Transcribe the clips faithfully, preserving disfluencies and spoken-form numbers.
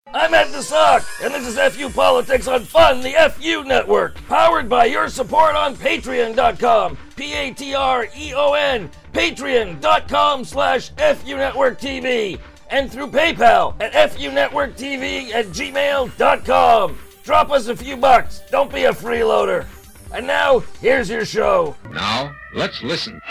I'm Ed the Sock, and this is F U Politics on Fun, the F U Network, powered by your support on Patreon dot com, P A T R E O N, patreon dot com slash F U Network T V, and through PayPal at F U Network T V at gmail dot com. Drop us a few bucks, don't be a freeloader. And now, here's your show. Now, let's listen.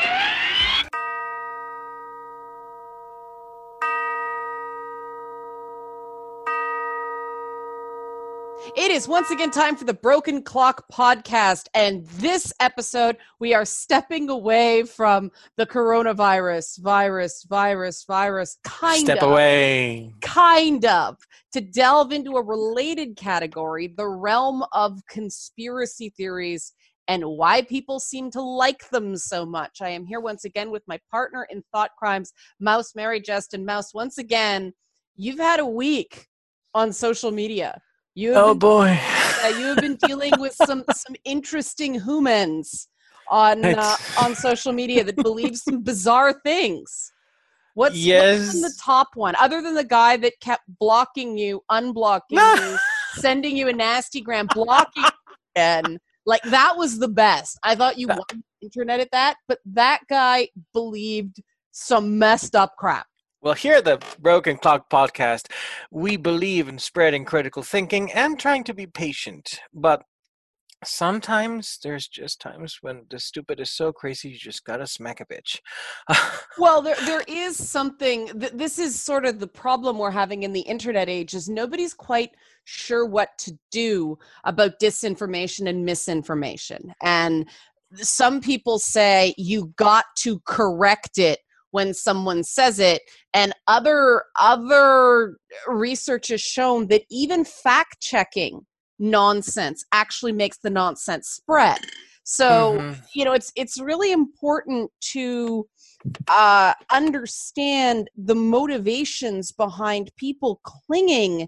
It is once again time for the Broken Clock Podcast, and this episode we are stepping away from the coronavirus, virus, virus, virus, kind Step of. away. Kind of. To delve into a related category, the realm of conspiracy theories and why people seem to like them so much. I am here once again with my partner in Thought Crimes, Mouse Mary Justin. Mouse, once again, you've had a week on social media. You have Oh been, boy. uh, you have been dealing with some some interesting humans on uh, on social media that believe some bizarre things. What's, yes. what's been the top one, other than the guy that kept blocking you, unblocking you, sending you a nasty gram, blocking you again? Like, that was the best. I thought you won the internet at that, but that guy believed some messed up crap. Well, here at the Broken Clock Podcast, we believe in spreading critical thinking and trying to be patient. But sometimes there's just times when the stupid is so crazy, you just gotta smack a bitch. Well, there there is something, th- this is sort of the problem we're having in the internet age, is nobody's quite sure what to do about disinformation and misinformation. And some people say you got to correct it when someone says it, and other other research has shown that even fact-checking nonsense actually makes the nonsense spread. So, mm-hmm. you know, it's it's really important to uh, understand the motivations behind people clinging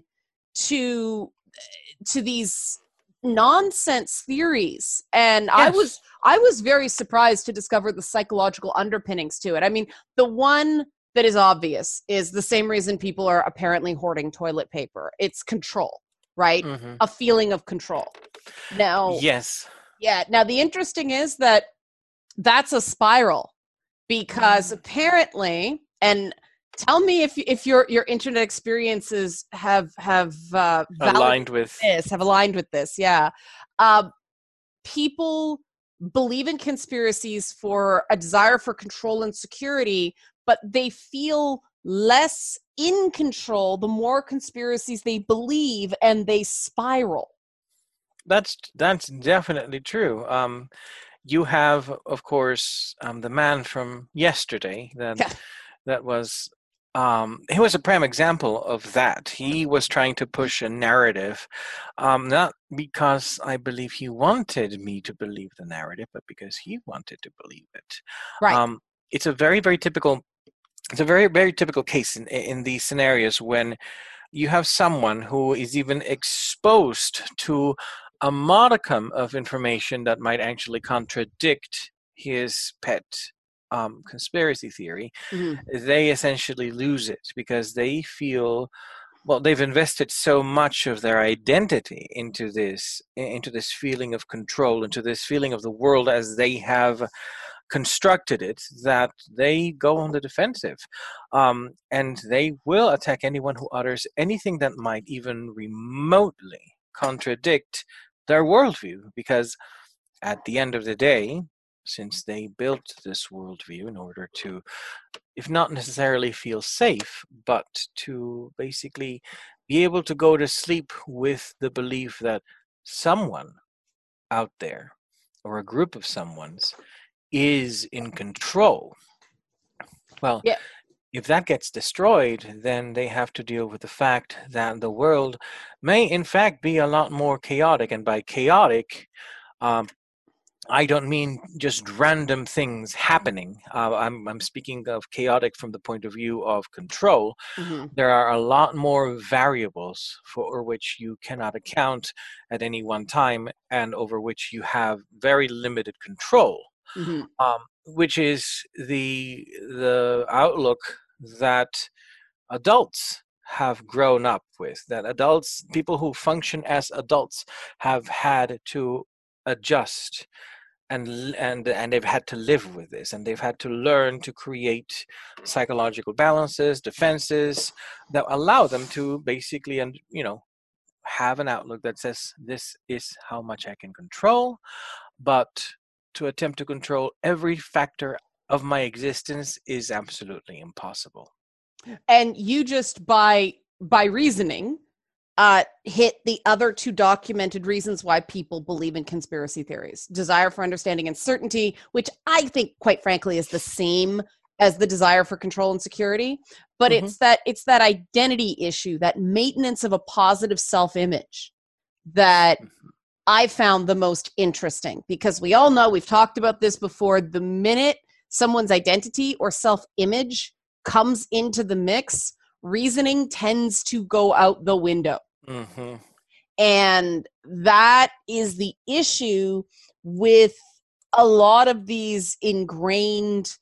to to these nonsense theories. And yes. I was I was very surprised to discover the psychological underpinnings to it. I mean, the one that is obvious is the same reason people are apparently hoarding toilet paper. It's control, right? Mm-hmm. A feeling of control. Now, yes. Yeah. Now, the interesting is that that's a spiral, because apparently, and tell me if if your your internet experiences have have uh, aligned with this, have aligned with this. Yeah, uh, people believe in conspiracies for a desire for control and security, but they feel less in control the more conspiracies they believe, and they spiral. That's that's definitely true. Um, you have, of course, um, the man from yesterday that yeah. that was. Um, he was a prime example of that. He was trying to push a narrative, um, not because I believe he wanted me to believe the narrative, but because he wanted to believe it. Right. Um, it's a very, very typical. It's a very, very typical case in in these scenarios when you have someone who is even exposed to a modicum of information that might actually contradict his pet Um, conspiracy theory. Mm-hmm. They essentially lose it because they feel, well, they've invested so much of their identity into this, into this feeling of control, into this feeling of the world as they have constructed it, that they go on the defensive, um, and they will attack anyone who utters anything that might even remotely contradict their worldview, because at the end of the day, since they built this worldview in order to, if not necessarily feel safe, but to basically be able to go to sleep with the belief that someone out there, or a group of someone's, is in control. Well, yeah. If that gets destroyed, then they have to deal with the fact that the world may in fact be a lot more chaotic. And by chaotic, um, I don't mean just random things happening. Uh, I'm, I'm speaking of chaotic from the point of view of control. Mm-hmm. There are a lot more variables for which you cannot account at any one time, and over which you have very limited control, mm-hmm. um, which is the the outlook that adults have grown up with, that adults, people who function as adults, have had to adjust and l- and and they've had to live with this, and they've had to learn to create psychological balances, defenses that allow them to basically, and you know, have an outlook that says this is how much I can control, but to attempt to control every factor of my existence is absolutely impossible. And you just by by reasoning uh, hit the other two documented reasons why people believe in conspiracy theories: desire for understanding and certainty, which I think, quite frankly, is the same as the desire for control and security. But hmm it's that it's that identity issue, that maintenance of a positive self-image, that I found the most interesting, because we all know, we've talked about this before, the minute someone's identity or self-image comes into the mix, reasoning tends to go out the window. hmm And that is the issue with a lot of these ingrained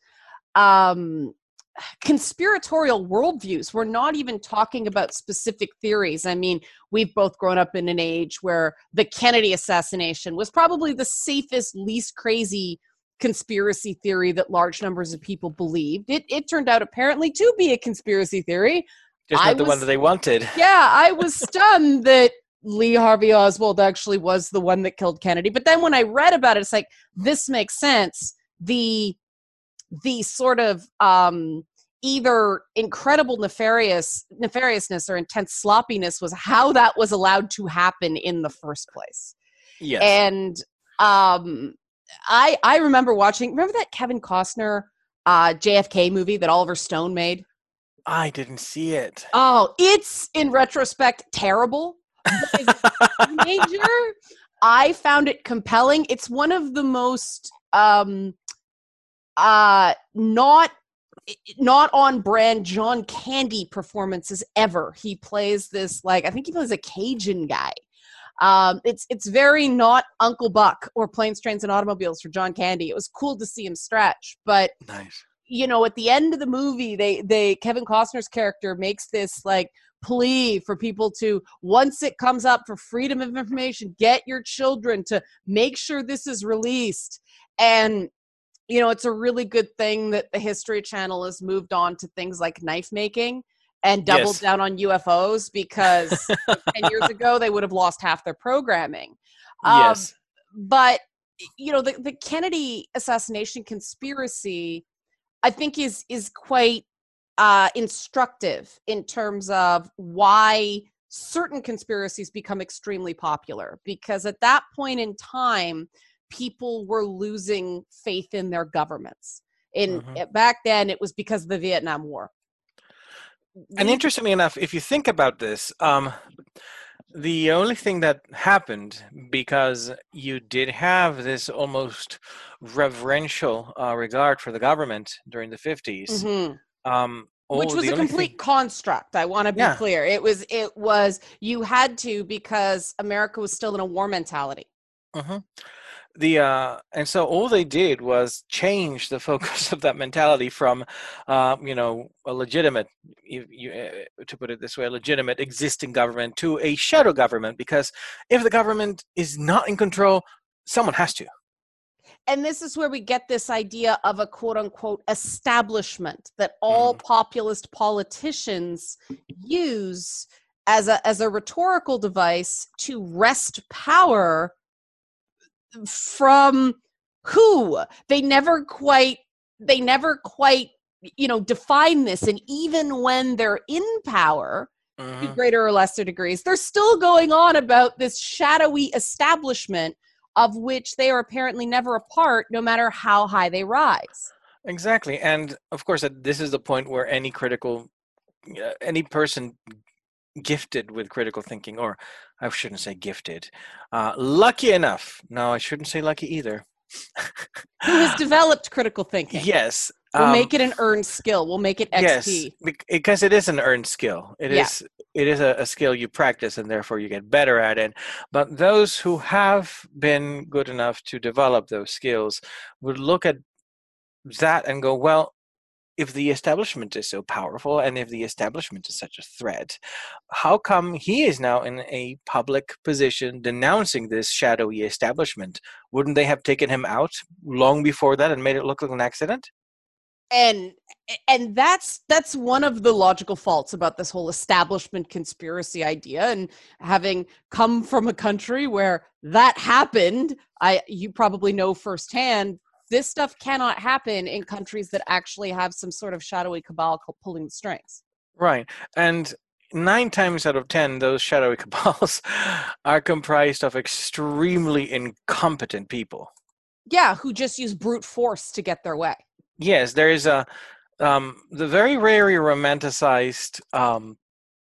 um, conspiratorial worldviews. We're not even talking about specific theories. I mean, we've both grown up in an age where the Kennedy assassination was probably the safest, least crazy conspiracy theory that large numbers of people believed. It it turned out apparently to be a conspiracy theory. Just I not the one was, that they wanted. yeah, I was stunned that Lee Harvey Oswald actually was the one that killed Kennedy. But then when I read about it, it's like, this makes sense. The the sort of um, either incredible nefarious nefariousness or intense sloppiness was how that was allowed to happen in the first place. Yes. And um, I I remember watching. Remember that Kevin Costner uh, J F K movie that Oliver Stone made? I didn't see it. Oh, it's in retrospect terrible. But as a teenager, I found it compelling. It's one of the most um, uh, not not on brand John Candy performances ever. He plays this, like, I think he plays a Cajun guy. Um, it's it's very not Uncle Buck or Planes, Trains, and Automobiles for John Candy. It was cool to see him stretch, but Nice. you know, at the end of the movie, they they Kevin Costner's character makes this like plea for people to, once it comes up for freedom of information, get your children to make sure this is released. And you know, it's a really good thing that the History Channel has moved on to things like knife making and doubled Yes. down on U F Os, because ten years ago they would have lost half their programming. Um, Yes. but you know, the, the Kennedy assassination conspiracy, I think, is is quite uh, instructive in terms of why certain conspiracies become extremely popular. Because at that point in time, people were losing faith in their governments. In hmm back then, it was because of the Vietnam War. And These- interestingly enough, if you think about this, um, the only thing that happened, because you did have this almost reverential uh, regard for the government during the fifties, Mhm. um, Which oh, was the a only complete thing, construct. I want to be yeah. clear. It was it was you had to, because America was still in a war mentality. hmm The uh, and so all they did was change the focus of that mentality from, uh, you know, a legitimate, you, you, uh, to put it this way, a legitimate existing government to a shadow government. Because if the government is not in control, someone has to. And this is where we get this idea of a quote unquote establishment that all hmm populist politicians use as a as a rhetorical device to wrest power from who? They never quite they never quite you know define this. And even when they're in power, to hmm greater or lesser degrees, they're still going on about this shadowy establishment of which they are apparently never a part, no matter how high they rise. Exactly, and of course, uh, this is the point where any critical, uh, any person gifted with critical thinking, or I shouldn't say gifted, uh, lucky enough. No, I shouldn't say lucky either. Who has developed critical thinking? Yes. We'll Um, make it an earned skill. We'll make it yes, X P. bec- because it is an earned skill. It Yeah. is it is a, a skill you practice, and therefore you get better at it. But those who have been good enough to develop those skills would look at that and go, well, if the establishment is so powerful and if the establishment is such a threat, how come he is now in a public position denouncing this shadowy establishment? Wouldn't they have taken him out long before that and made it look like an accident? And and that's that's one of the logical faults about this whole establishment conspiracy idea. And having come from a country where that happened, I you probably know firsthand, this stuff cannot happen in countries that actually have some sort of shadowy cabal pulling the strings. Right. And nine times out of ten, those shadowy cabals are comprised of extremely incompetent people. Yeah, who just use brute force to get their way. Yes, there is a um, the very rarely romanticized um,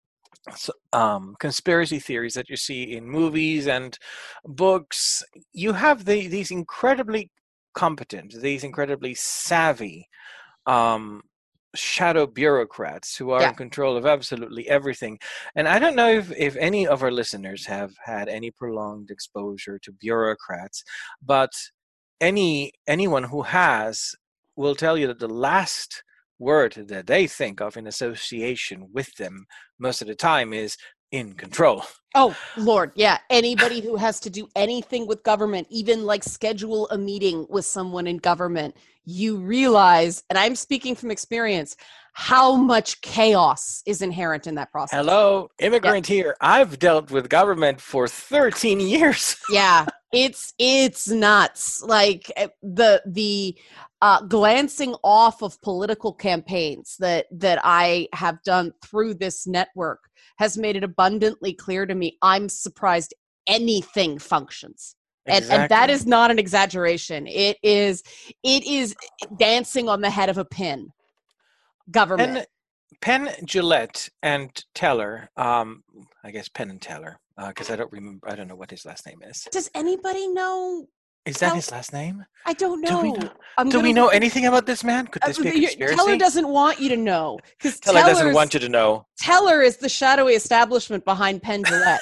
um, conspiracy theories that you see in movies and books. You have the, these incredibly competent, these incredibly savvy um, shadow bureaucrats who are Yeah. in control of absolutely everything. And I don't know if, if any of our listeners have had any prolonged exposure to bureaucrats, but any anyone who has will tell you that the last word that they think of in association with them most of the time is in control. Oh, Lord, yeah. Anybody who has to do anything with government, even like schedule a meeting with someone in government, you realize, and I'm speaking from experience, how much chaos is inherent in that process. Hello, immigrant here. I've dealt with government for thirteen years. Yeah, it's it's nuts. Like eh, the the uh, glancing off of political campaigns that that I have done through this network has made it abundantly clear to me. I'm surprised anything functions. And, Exactly. and that is not an exaggeration. It is it is dancing on the head of a pin. Government. Penn, Penn, Jillette, and Teller. Um, I guess Penn and Teller, because uh, I don't remember. I don't know what his last name is. Does anybody know? Is that Tell- his last name? I don't know. Do we know, I'm do gonna we know look- anything about this man? Could this Uh, be a your- conspiracy? Teller doesn't want you to know because Teller doesn't want you to know. Teller is the shadowy establishment behind Penn Jillette.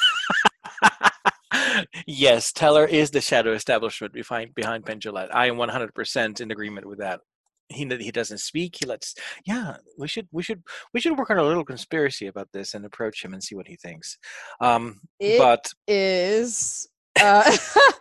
Yes, Teller is the shadow establishment behind behind Penn Jillette. I am one hundred percent in agreement with that. He he doesn't speak. He lets. Yeah, we should we should we should work on a little conspiracy about this and approach him and see what he thinks. Um, It but is uh,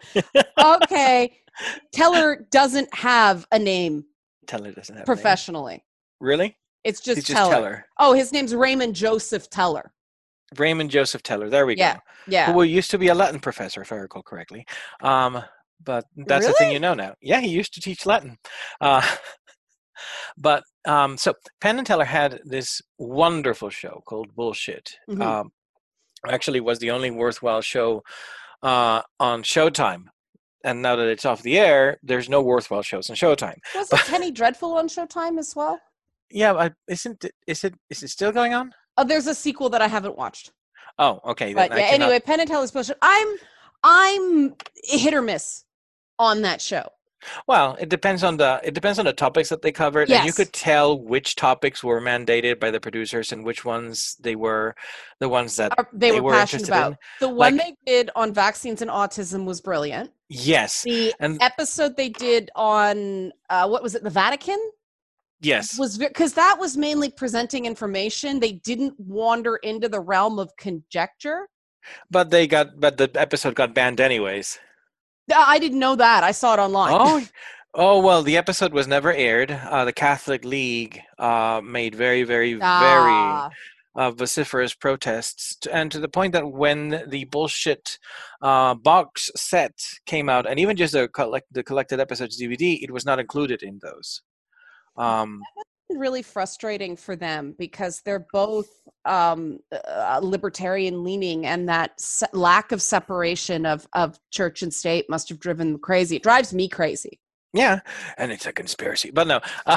okay. Teller doesn't have a name Teller doesn't have a name. professionally. Really? It's just, He's just Teller. Teller. Oh, his name's Raymond Joseph Teller. Raymond Joseph Teller. There we Yeah, go. yeah. Who used to be a Latin professor, if I recall correctly. Um, but that's the thing Really? you know now. Yeah, he used to teach Latin. Uh, but um, so Penn and Teller had this wonderful show called Bullshit. Mhm. Um, actually, was the only worthwhile show uh, on Showtime. And now that it's off the air, there's no worthwhile shows on Showtime. Wasn't Penny Dreadful on Showtime as well? Yeah, I, isn't it, is it is it still going on? Oh, there's a sequel that I haven't watched. Oh, okay. Then But I yeah, cannot- anyway, Penn and Teller's Bullshit. I'm I'm hit or miss on that show. Well, it depends on the it depends on the topics that they covered, and you Yes. could tell which topics were mandated by the producers and which ones they were the ones that Or They, They were, were passionate interested in, about. The one like- they did on vaccines and autism was brilliant. yes, The and episode they did on uh, what was it, the Vatican, yes, was because that was mainly presenting information. They didn't wander into the realm of conjecture. but they got but the episode got banned anyways. Uh, I didn't know that. I saw it online. Oh, oh well, the episode was never aired. Uh, the Catholic League uh, made very, very, Ah, very uh, vociferous protests, t- and to the point that when the bullshit uh, box set came out, and even just the collect the collected episodes D V D, it was not included in those. Um, really frustrating for them because they're both um, uh, libertarian leaning, and that se- lack of separation of of church and state must have driven them crazy. It drives me crazy. yeah, and it's a conspiracy, but no. Uh,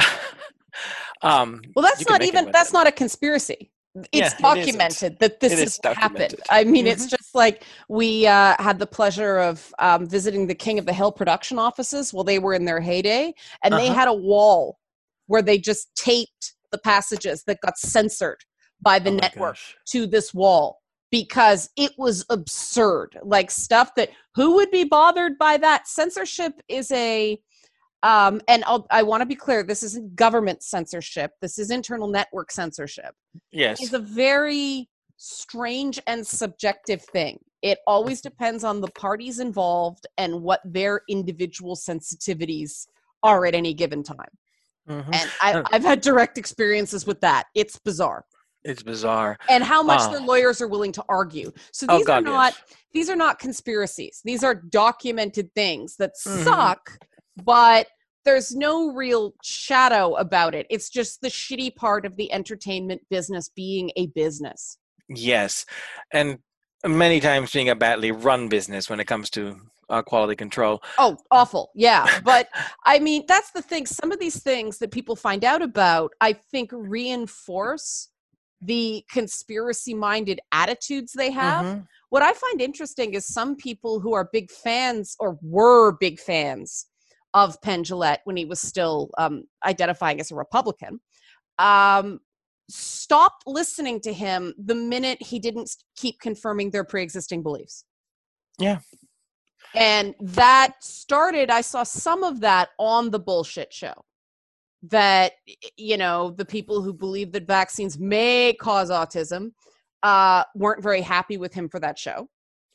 um, Well, that's you can not make it even what- that's not a conspiracy. It's Yeah, it isn't. documented that this It has is happened. documented. I mean, it's Mhm. just like we uh, had the pleasure of um, visiting the King of the Hill production offices while they were in their heyday, and they Uh-huh. had a wall where they just taped the passages that got censored by the Oh my network gosh. to this wall because it was absurd. Like stuff that who would be bothered by that? Censorship is a Um, and I'll, I want to be clear, this isn't government censorship. This is internal network censorship. Yes. It's a very strange and subjective thing. It always depends on the parties involved and what their individual sensitivities are at any given time. Mm-hmm. And I, I've had direct experiences with that. It's bizarre. It's bizarre. And how much Uh, their lawyers are willing to argue. So Oh, these are God, not yes. these are not conspiracies. These are documented things that Mhm. suck, but there's no real shadow about it. It's just the shitty part of the entertainment business being a business. Yes, and many times being a badly run business when it comes to uh, quality control. Oh, awful. Yeah. But I mean, that's the thing. Some of these things that people find out about, I think, reinforce the conspiracy minded attitudes they have. Mhm. What I find interesting is some people who are big fans or were big fans of Penn Jillette when he was still um, identifying as a Republican, um, stopped listening to him the minute he didn't keep confirming their pre-existing beliefs. Yeah. And that started, I saw some of that on the bullshit show. That, you know, the people who believe that vaccines may cause autism uh, weren't very happy with him for that show.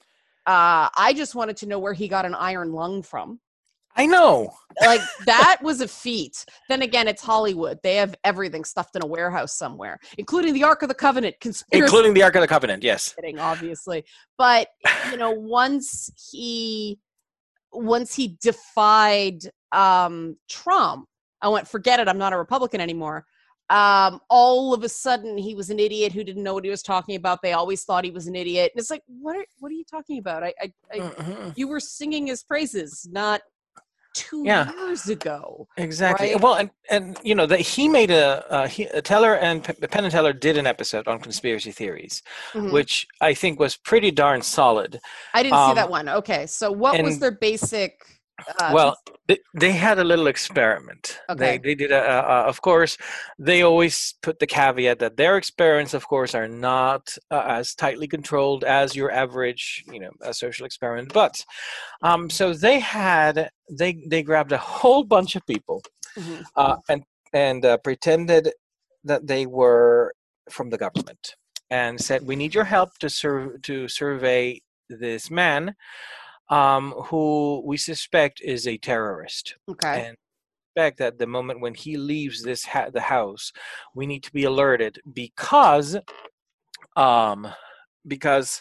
Uh, I just wanted to know where he got an iron lung from. I know. Like, that was a feat. Then again, it's Hollywood. They have everything stuffed in a warehouse somewhere, including the Ark of the Covenant conspiracy. Including the Ark of the Covenant, yes. Kidding, obviously. But, you know, once he once he defied um, Trump, I went, forget it, I'm not a Republican anymore. Um, all of a sudden, he was an idiot who didn't know what he was talking about. They always thought he was an idiot. And it's like, what are, what are you talking about? I, I, I Mm-hmm. You were singing his praises not two Yeah. years ago. Exactly. Right? Well, and, and you know that he made a uh, he, Teller and P- Penn and Teller did an episode on conspiracy theories, Mhm. which I think was pretty darn solid. I didn't see um, that one. Okay, so what was and- their basic? Uh, Well, they, they had a little experiment. Okay. They they did a, a, a of course they always put the caveat that their experiments, of course, are not uh, as tightly controlled as your average, you know, a social experiment. But um, so they had they they grabbed a whole bunch of people mhm. uh, and and uh, pretended that they were from the government and said, "We need your help to serve to survey this man." Um, who we suspect is a terrorist, Okay. and suspect that the moment when he leaves this ha- the house, we need to be alerted because, um, because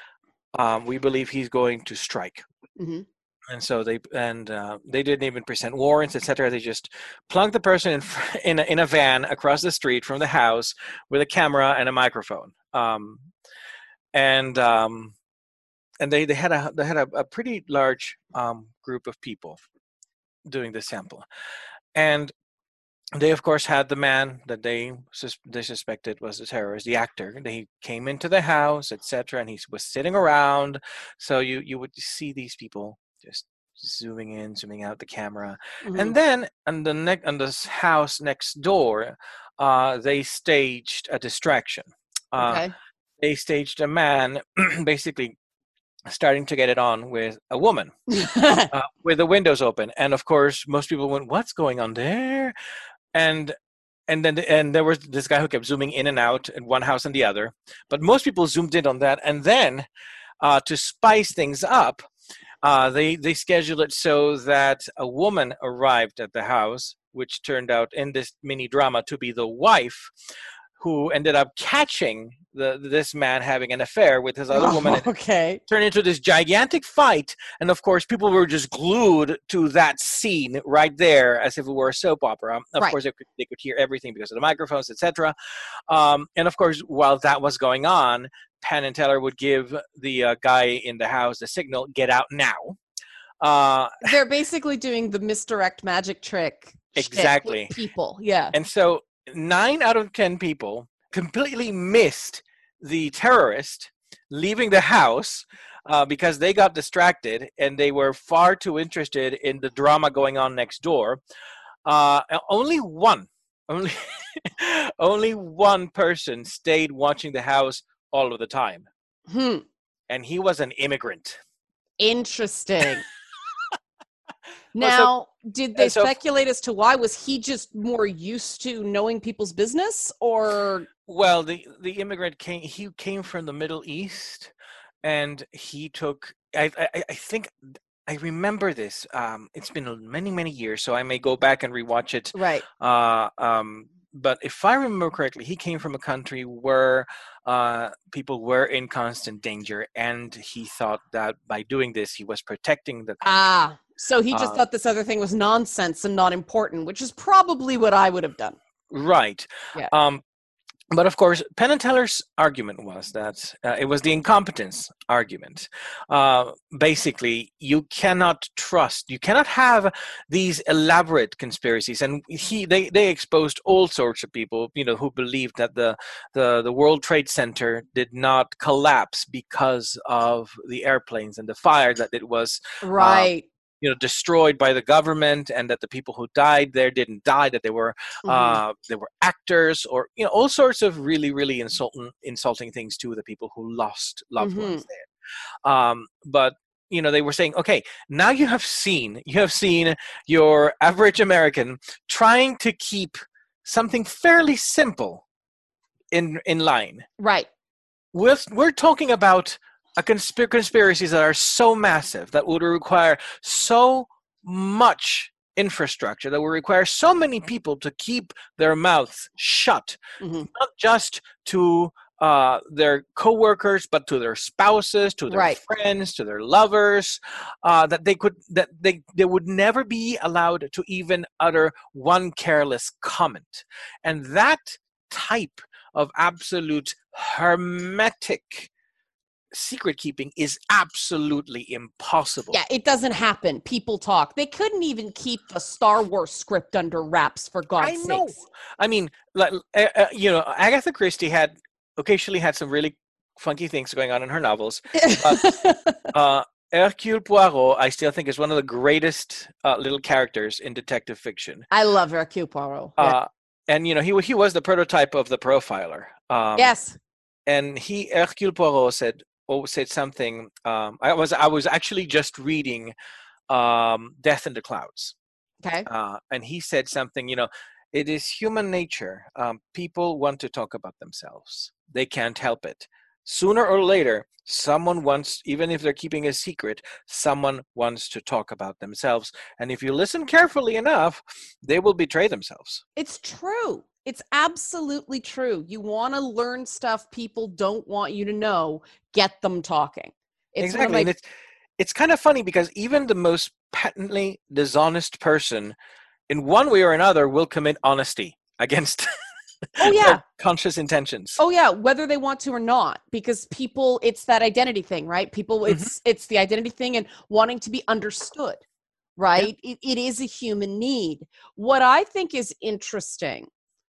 um, we believe he's going to strike. Mhm. And so they and uh, they didn't even present warrants, et cetera. They just plunked the person in fr- in a, in a van across the street from the house with a camera and a microphone, um, and. Um, And they, they had a they had a, a pretty large um, group of people doing this sample, and they of course had the man that they sus- they suspected was the terrorist, the actor. They came into the house, et cetera, and he was sitting around. So you you would see these people just zooming in, zooming out the camera, Mhm. and then on the neck on this house next door, uh, they staged a distraction. Uh, Okay. They staged a man basically starting to get it on with a woman uh, with the windows open, and of course most people went, what's going on there? and and then and there was this guy who kept zooming in and out in one house and the other, but most people zoomed in on that. And then uh, to spice things up, uh, they they scheduled it so that a woman arrived at the house, which turned out in this mini drama to be the wife, who ended up catching the this man having an affair with his other woman, and Okay. turned into this gigantic fight. And of course, people were just glued to that scene right there, as if it were a soap opera. Of Right. course, they could, they could hear everything because of the microphones, et cetera. Um, and of course, while that was going on, Penn and Teller would give the uh, guy in the house the signal, "Get out now." Uh, They're basically doing the misdirect magic trick. shit with Exactly. people. Yeah. And so nine out of ten people completely missed the terrorist leaving the house uh, because they got distracted and they were far too interested in the drama going on next door. Uh, only one, only, only one person stayed watching the house all of the time, Hmm. and he was an immigrant. Interesting. Well, so- Now, Did they so, speculate as to why? Was he just more used to knowing people's business, or? Well, the the immigrant came. He came from the Middle East, and he took. I I, I think I remember this. Um, it's been many many years, so I may go back and rewatch it. Right. Uh, um, but if I remember correctly, he came from a country where uh, people were in constant danger, and he thought that by doing this, he was protecting the country. Ah, so he just Uh, thought this other thing was nonsense and not important, which is probably what I would have done. Right. Yeah. Um, but of course, Penn and Teller's argument was that uh, it was the incompetence argument. Uh, basically, you cannot trust, you cannot have these elaborate conspiracies. And he, they, they exposed all sorts of people, you know, who believed that the, the, the World Trade Center did not collapse because of the airplanes and the fire, that it was Right. Um, you know, destroyed by the government, and that the people who died there didn't die, that they were Mhm. uh, they were actors, or you know, all sorts of really, really insulting insulting things to the people who lost loved Mhm. ones there. Um, but you know, they were saying, okay, now you have seen you have seen your average American trying to keep something fairly simple in in line. Right. We're, we're talking about a conspir- conspiracies that are so massive, that would require so much infrastructure, that would require so many people to keep their mouths shut, Mhm. not just to uh, their coworkers, but to their spouses, to their Right. friends, to their lovers, uh, that they could that they they would never be allowed to even utter one careless comment, and that type of absolute hermetic secret keeping is absolutely impossible. Yeah, it doesn't happen. People talk. They couldn't even keep the Star Wars script under wraps, for God's I know. sakes. I mean, like, uh, uh, you know, Agatha Christie had occasionally had some really funky things going on in her novels. uh, Hercule Poirot, I still think, is one of the greatest uh, little characters in detective fiction. I love Hercule Poirot. Yeah. Uh, and you know, he he was the prototype of the profiler. Um, yes. And he, Hercule Poirot, said, oh, said something. Um, I was I was actually just reading um, Death in the Clouds, Okay. uh, and he said something. You know, it is human nature. Um, people want to talk about themselves. They can't help it. Sooner or later, someone wants, even if they're keeping a secret, someone wants to talk about themselves. And if you listen carefully enough, they will betray themselves. It's true. It's absolutely true. You want to learn stuff people don't want you to know, get them talking. It's Exactly. one of my- And it's, it's kind of funny because even the most patently dishonest person, in one way or another, will commit honesty against oh yeah their conscious intentions. oh yeah whether they want to or not, because people, it's that identity thing, right? People, it's mm-hmm. it's the identity thing and wanting to be understood, right? Yeah. It, it is a human need. What I think is interesting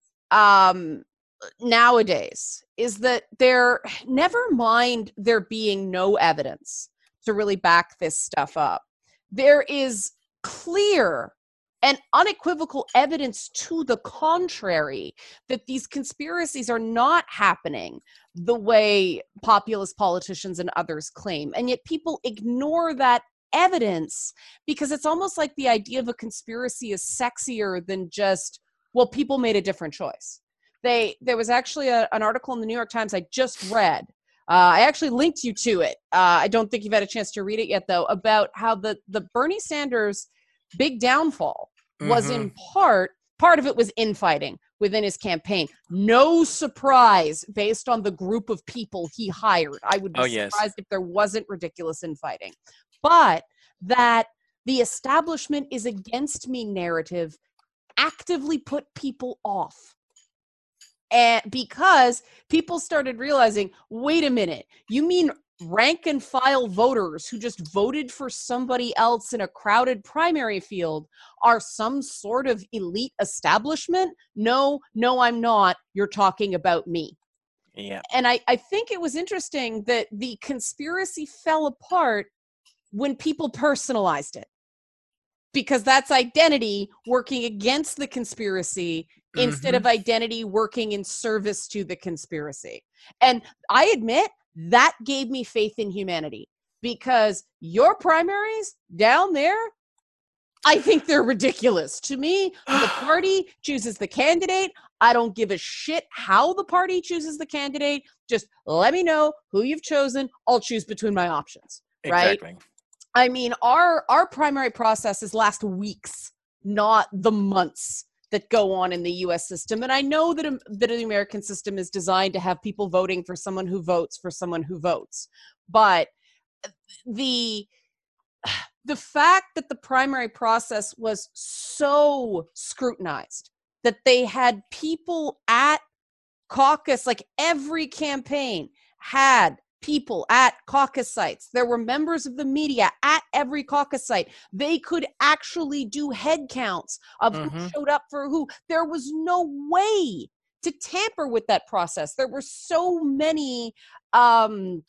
um nowadays is that there, never mind there being no evidence to really back this stuff up, there is clear and unequivocal evidence to the contrary that these conspiracies are not happening the way populist politicians and others claim. And yet people ignore that evidence because it's almost like the idea of a conspiracy is sexier than just, well, people made a different choice. They, there was actually a, an article in the New York Times I just read. Uh, I actually linked you to it. Uh, I don't think you've had a chance to read it yet, though, about how the, the Bernie Sanders big downfall was mm-hmm. in part, part of it was infighting within his campaign. No surprise based on the group of people he hired. I would be oh, surprised yes. if there wasn't ridiculous infighting. But that the establishment is against me narrative actively put people off. And because people started realizing, wait a minute, you mean rank and file voters who just voted for somebody else in a crowded primary field are some sort of elite establishment? No, no, I'm not. You're talking about me. Yeah. And I, I think it was interesting that the conspiracy fell apart when people personalized it, because that's identity working against the conspiracy mm-hmm. instead of identity working in service to the conspiracy. And I admit that gave me faith in humanity, because your primaries down there, I think they're ridiculous. To me, the party chooses the candidate. I don't give a shit how the party chooses the candidate. Just let me know who you've chosen. I'll choose between my options. Right? Exactly. I mean, our our primary processes last weeks, not the months that go on in the U S system. And I know that, um, that the American system is designed to have people voting for someone who votes for someone who votes. But the the fact that the primary process was so scrutinized, that they had people at caucus, like every campaign had people at caucus sites. There were members of the media at every caucus site. They could actually do head counts of Mm-hmm. who showed up for who. There was no way to tamper with that process. There were so many, um,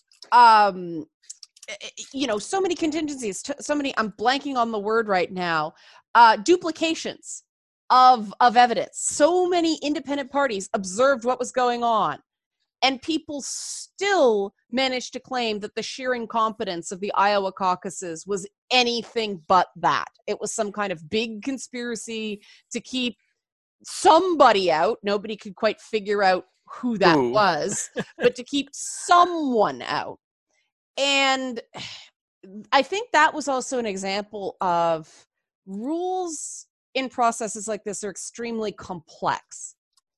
um, you know, so many contingencies, so many, I'm blanking on the word right now, uh, duplications of, of evidence. So many independent parties observed what was going on. And people still managed to claim that the sheer incompetence of the Iowa caucuses was anything but that. It was some kind of big conspiracy to keep somebody out. Nobody could quite figure out who that Ooh. was, but to keep someone out. And I think that was also an example of rules in processes like this are extremely complex.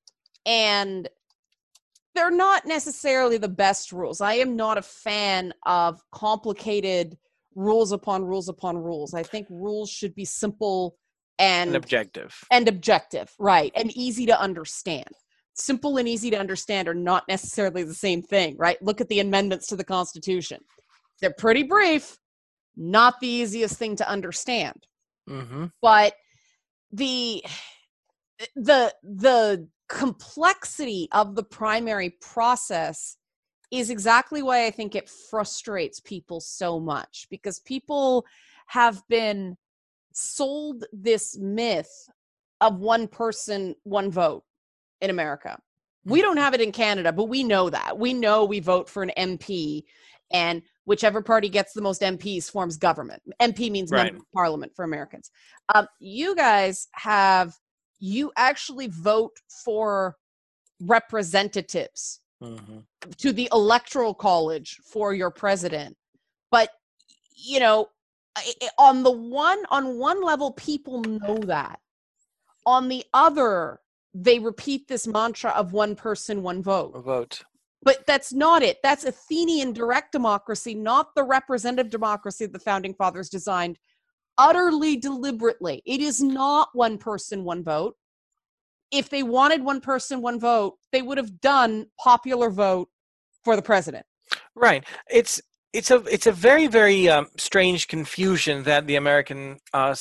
And they're not necessarily the best rules. I am not a fan of complicated rules upon rules upon rules. I think rules should be simple and, And objective. and objective, right, and easy to understand. Simple and easy to understand are not necessarily the same thing, right? Look at the amendments to the Constitution. They're pretty brief, not the easiest thing to understand. Mm-hmm. But the the the complexity of the primary process is exactly why I think it frustrates people so much, because people have been sold this myth of one person, one vote in America. We don't have it in Canada, but we know that. We know we vote for an M P, and whichever party gets the most M Ps forms government. M P means Right. member of parliament for Americans. Um, you guys have, you actually vote for representatives Mm-hmm. to the electoral college for your president. But, you know, I- I- on the one, on one level, people know that. On the other, they repeat this mantra of one person, one vote. A vote. But that's not it. That's Athenian direct democracy, not the representative democracy the founding fathers designed utterly deliberately. It is not one person, one vote. If they wanted one person, one vote, they would have done popular vote for the president. Right. It's it's a it's a very very um, strange confusion that the American. Uh,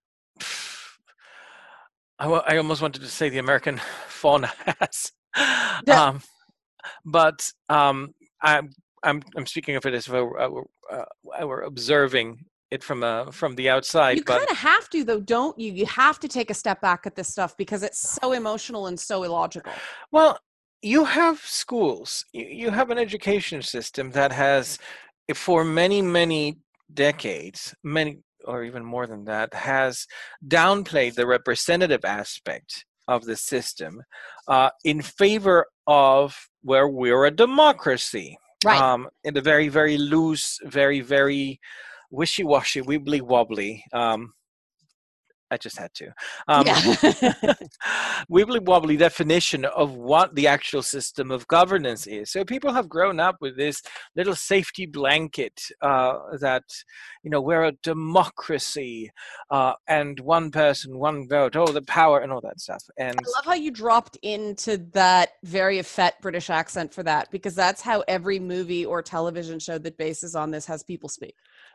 I, w- I almost wanted to say the American fauna has, um, but um, I'm I'm I'm speaking of it as if I were, I were, uh, I were observing it from uh, from the outside. You but kind of have to, though, don't you? You have to take a step back at this stuff because it's so emotional and so illogical. Well, you have schools, you, you have an education system that has, for many, many decades, many or even more than that, has downplayed the representative aspect of the system uh, in favor of where we're a democracy. Right. Um, in a very, very loose, very, very wishy-washy, wibbly-wobbly. Um, I just had to. Um, Yeah. wibbly-wobbly definition of what the actual system of governance is. So people have grown up with this little safety blanket uh, that, you know, we're a democracy uh, and one person, one vote, oh, the power and all that stuff. And I love how you dropped into that very effete British accent for that, because that's how every movie or television show that bases on this has people speak.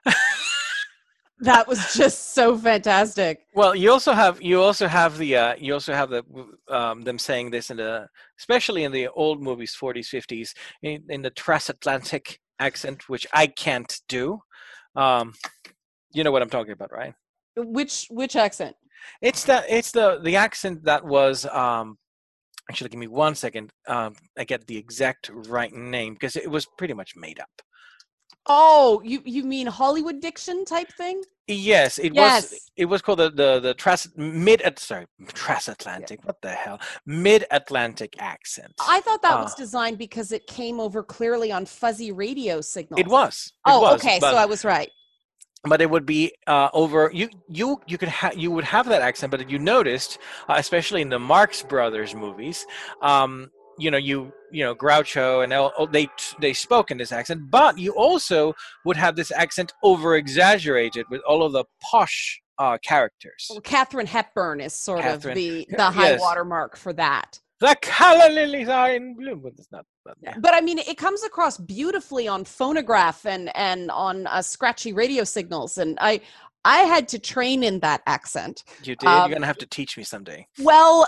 That was just so fantastic. Well, you also have you also have the uh, you also have the um, them saying this in the especially in the old movies, forties, fifties, in, in the transatlantic accent, which I can't do. Um, you know what I'm talking about, right? Which which accent? It's the it's the the accent that was. Um, actually, give me one second. Um, I get the exact right name because it was pretty much made up. Oh, you you mean Hollywood diction type thing? Yes, it was. Yes. It was called the the the trans mid sorry transatlantic. What the hell? Mid Atlantic accent. I thought that Uh, was designed because it came over clearly on fuzzy radio signals. it was. It Oh, was. okay, so But I was right. but it would be uh, over. You you you could have you would have that accent, but you noticed, uh, especially in the Marx Brothers movies, um, you know you you know Groucho and all, they they spoke in this accent, but you also would have this accent over exaggerated with all of the posh uh, characters. Well, Katharine Hepburn is sort Catherine, of the the high yes, watermark for that. the calla lilies are in bloom, but it's not. But, yeah. But I mean, it comes across beautifully on phonograph and and on uh, scratchy radio signals, and I I had to train in that accent. You did. Um, You're gonna have to teach me someday. Well,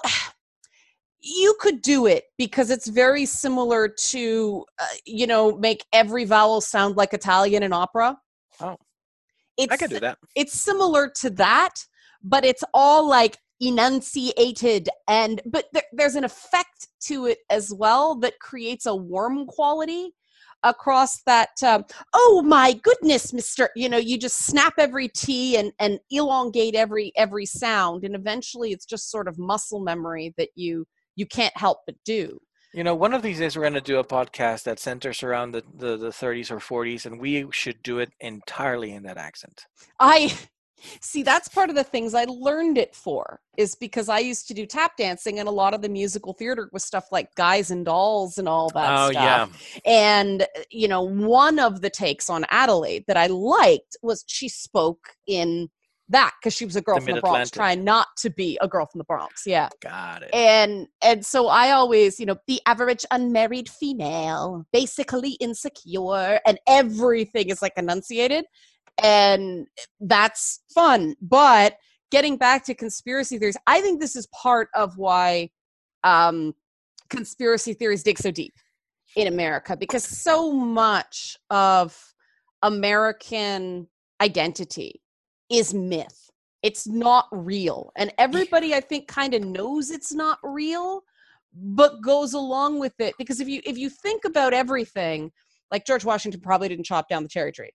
you could do it because it's very similar to, uh, you know, make every vowel sound like Italian in opera. Oh, It's, I can do that. It's similar to that, but it's all like enunciated, and but there, there's an effect to it as well that creates a warm quality across that. Um, oh my goodness, Mister You know, you just snap every T and and elongate every every sound, and eventually it's just sort of muscle memory that you you can't help but do. You know, one of these days we're going to do a podcast that centers around the, the, the thirties or forties, and we should do it entirely in that accent. I see, that's part of the things I learned it for, is because I used to do tap dancing, and a lot of the musical theater was stuff like Guys and Dolls and all that Oh, stuff. yeah. And, you know, one of the takes on Adelaide that I liked was she spoke in that because she was a girl The from the Bronx Mid-Atlantic. trying not to be a girl from the Bronx. Yeah. Got it. And and so I always, you know, the average unmarried female, basically insecure, and everything is like enunciated. And that's fun. But getting back to conspiracy theories, I think this is part of why um, conspiracy theories dig so deep in America, because so much of American identity is myth. It's not real. And everybody, I think, kind of knows it's not real, but goes along with it. Because if you if you think about everything, like George Washington probably didn't chop down the cherry tree.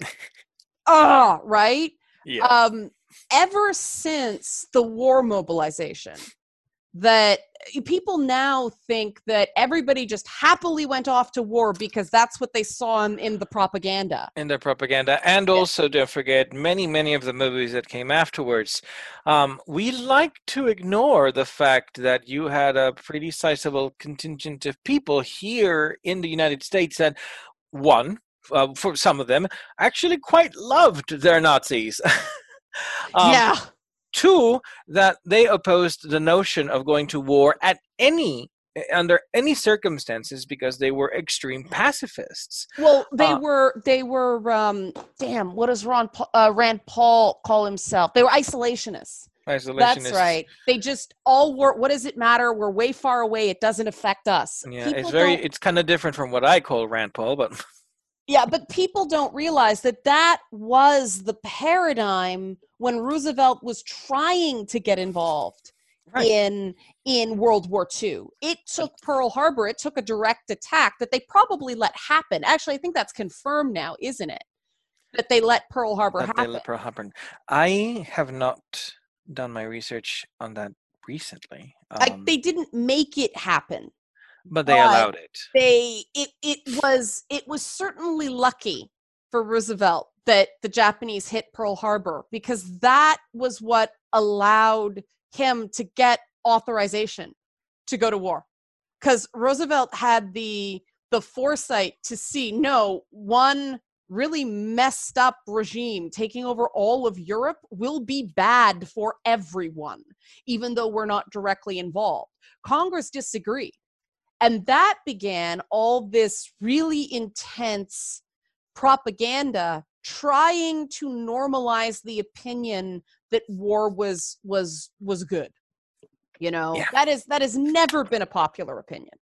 Ah, right? Yeah. Um, ever since the war mobilization, that people now think that everybody just happily went off to war because that's what they saw in, in the propaganda. In their propaganda. And also, don't forget, many, many of the movies that came afterwards. Um, we like to ignore the fact that you had a pretty sizable contingent of people here in the United States that, one, uh, for some of them, actually quite loved their Nazis. um, yeah. Two, that they opposed the notion of going to war at any under any circumstances because they were extreme pacifists. Well, they Uh, were they were um damn, what does Ron Pa- uh, Rand Paul call himself? They were isolationists. Isolationists. That's right. They just all were. What does it matter? We're way far away. It doesn't affect us. Yeah, People it's very don't- it's kind of different from what I call Rand Paul, but Yeah, but people don't realize that that was the paradigm when Roosevelt was trying to get involved Right. in in World War Two. It took Pearl Harbor. It took a direct attack that they probably let happen. Actually, I think that's confirmed now, isn't it? That they let Pearl Harbor that they happen. let Pearl Harbor. I have not done my research on that recently, Like um, they didn't make it happen. but they but allowed it. They it it was it was certainly lucky for Roosevelt that the Japanese hit Pearl Harbor, because that was what allowed him to get authorization to go to war. Because Roosevelt had the the foresight to see, no, one really messed up regime taking over all of Europe will be bad for everyone, even though we're not directly involved. Congress disagreed. And that began all this really intense propaganda trying to normalize the opinion that war was was was good. You know, Yeah. that is that has never been a popular opinion.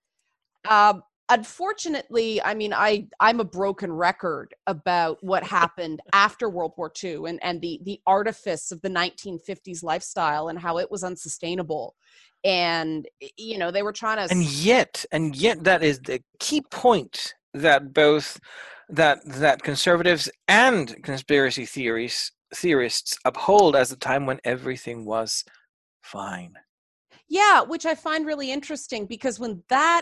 Um, unfortunately, I mean, I I'm a broken record about what happened after World War Two and and the the artifice of the nineteen fifties lifestyle and how it was unsustainable. And you know, they were trying to And yet, and yet, that is the key point that both that that conservatives and conspiracy theories theorists uphold as a time when everything was fine. Yeah, which I find really interesting, because when that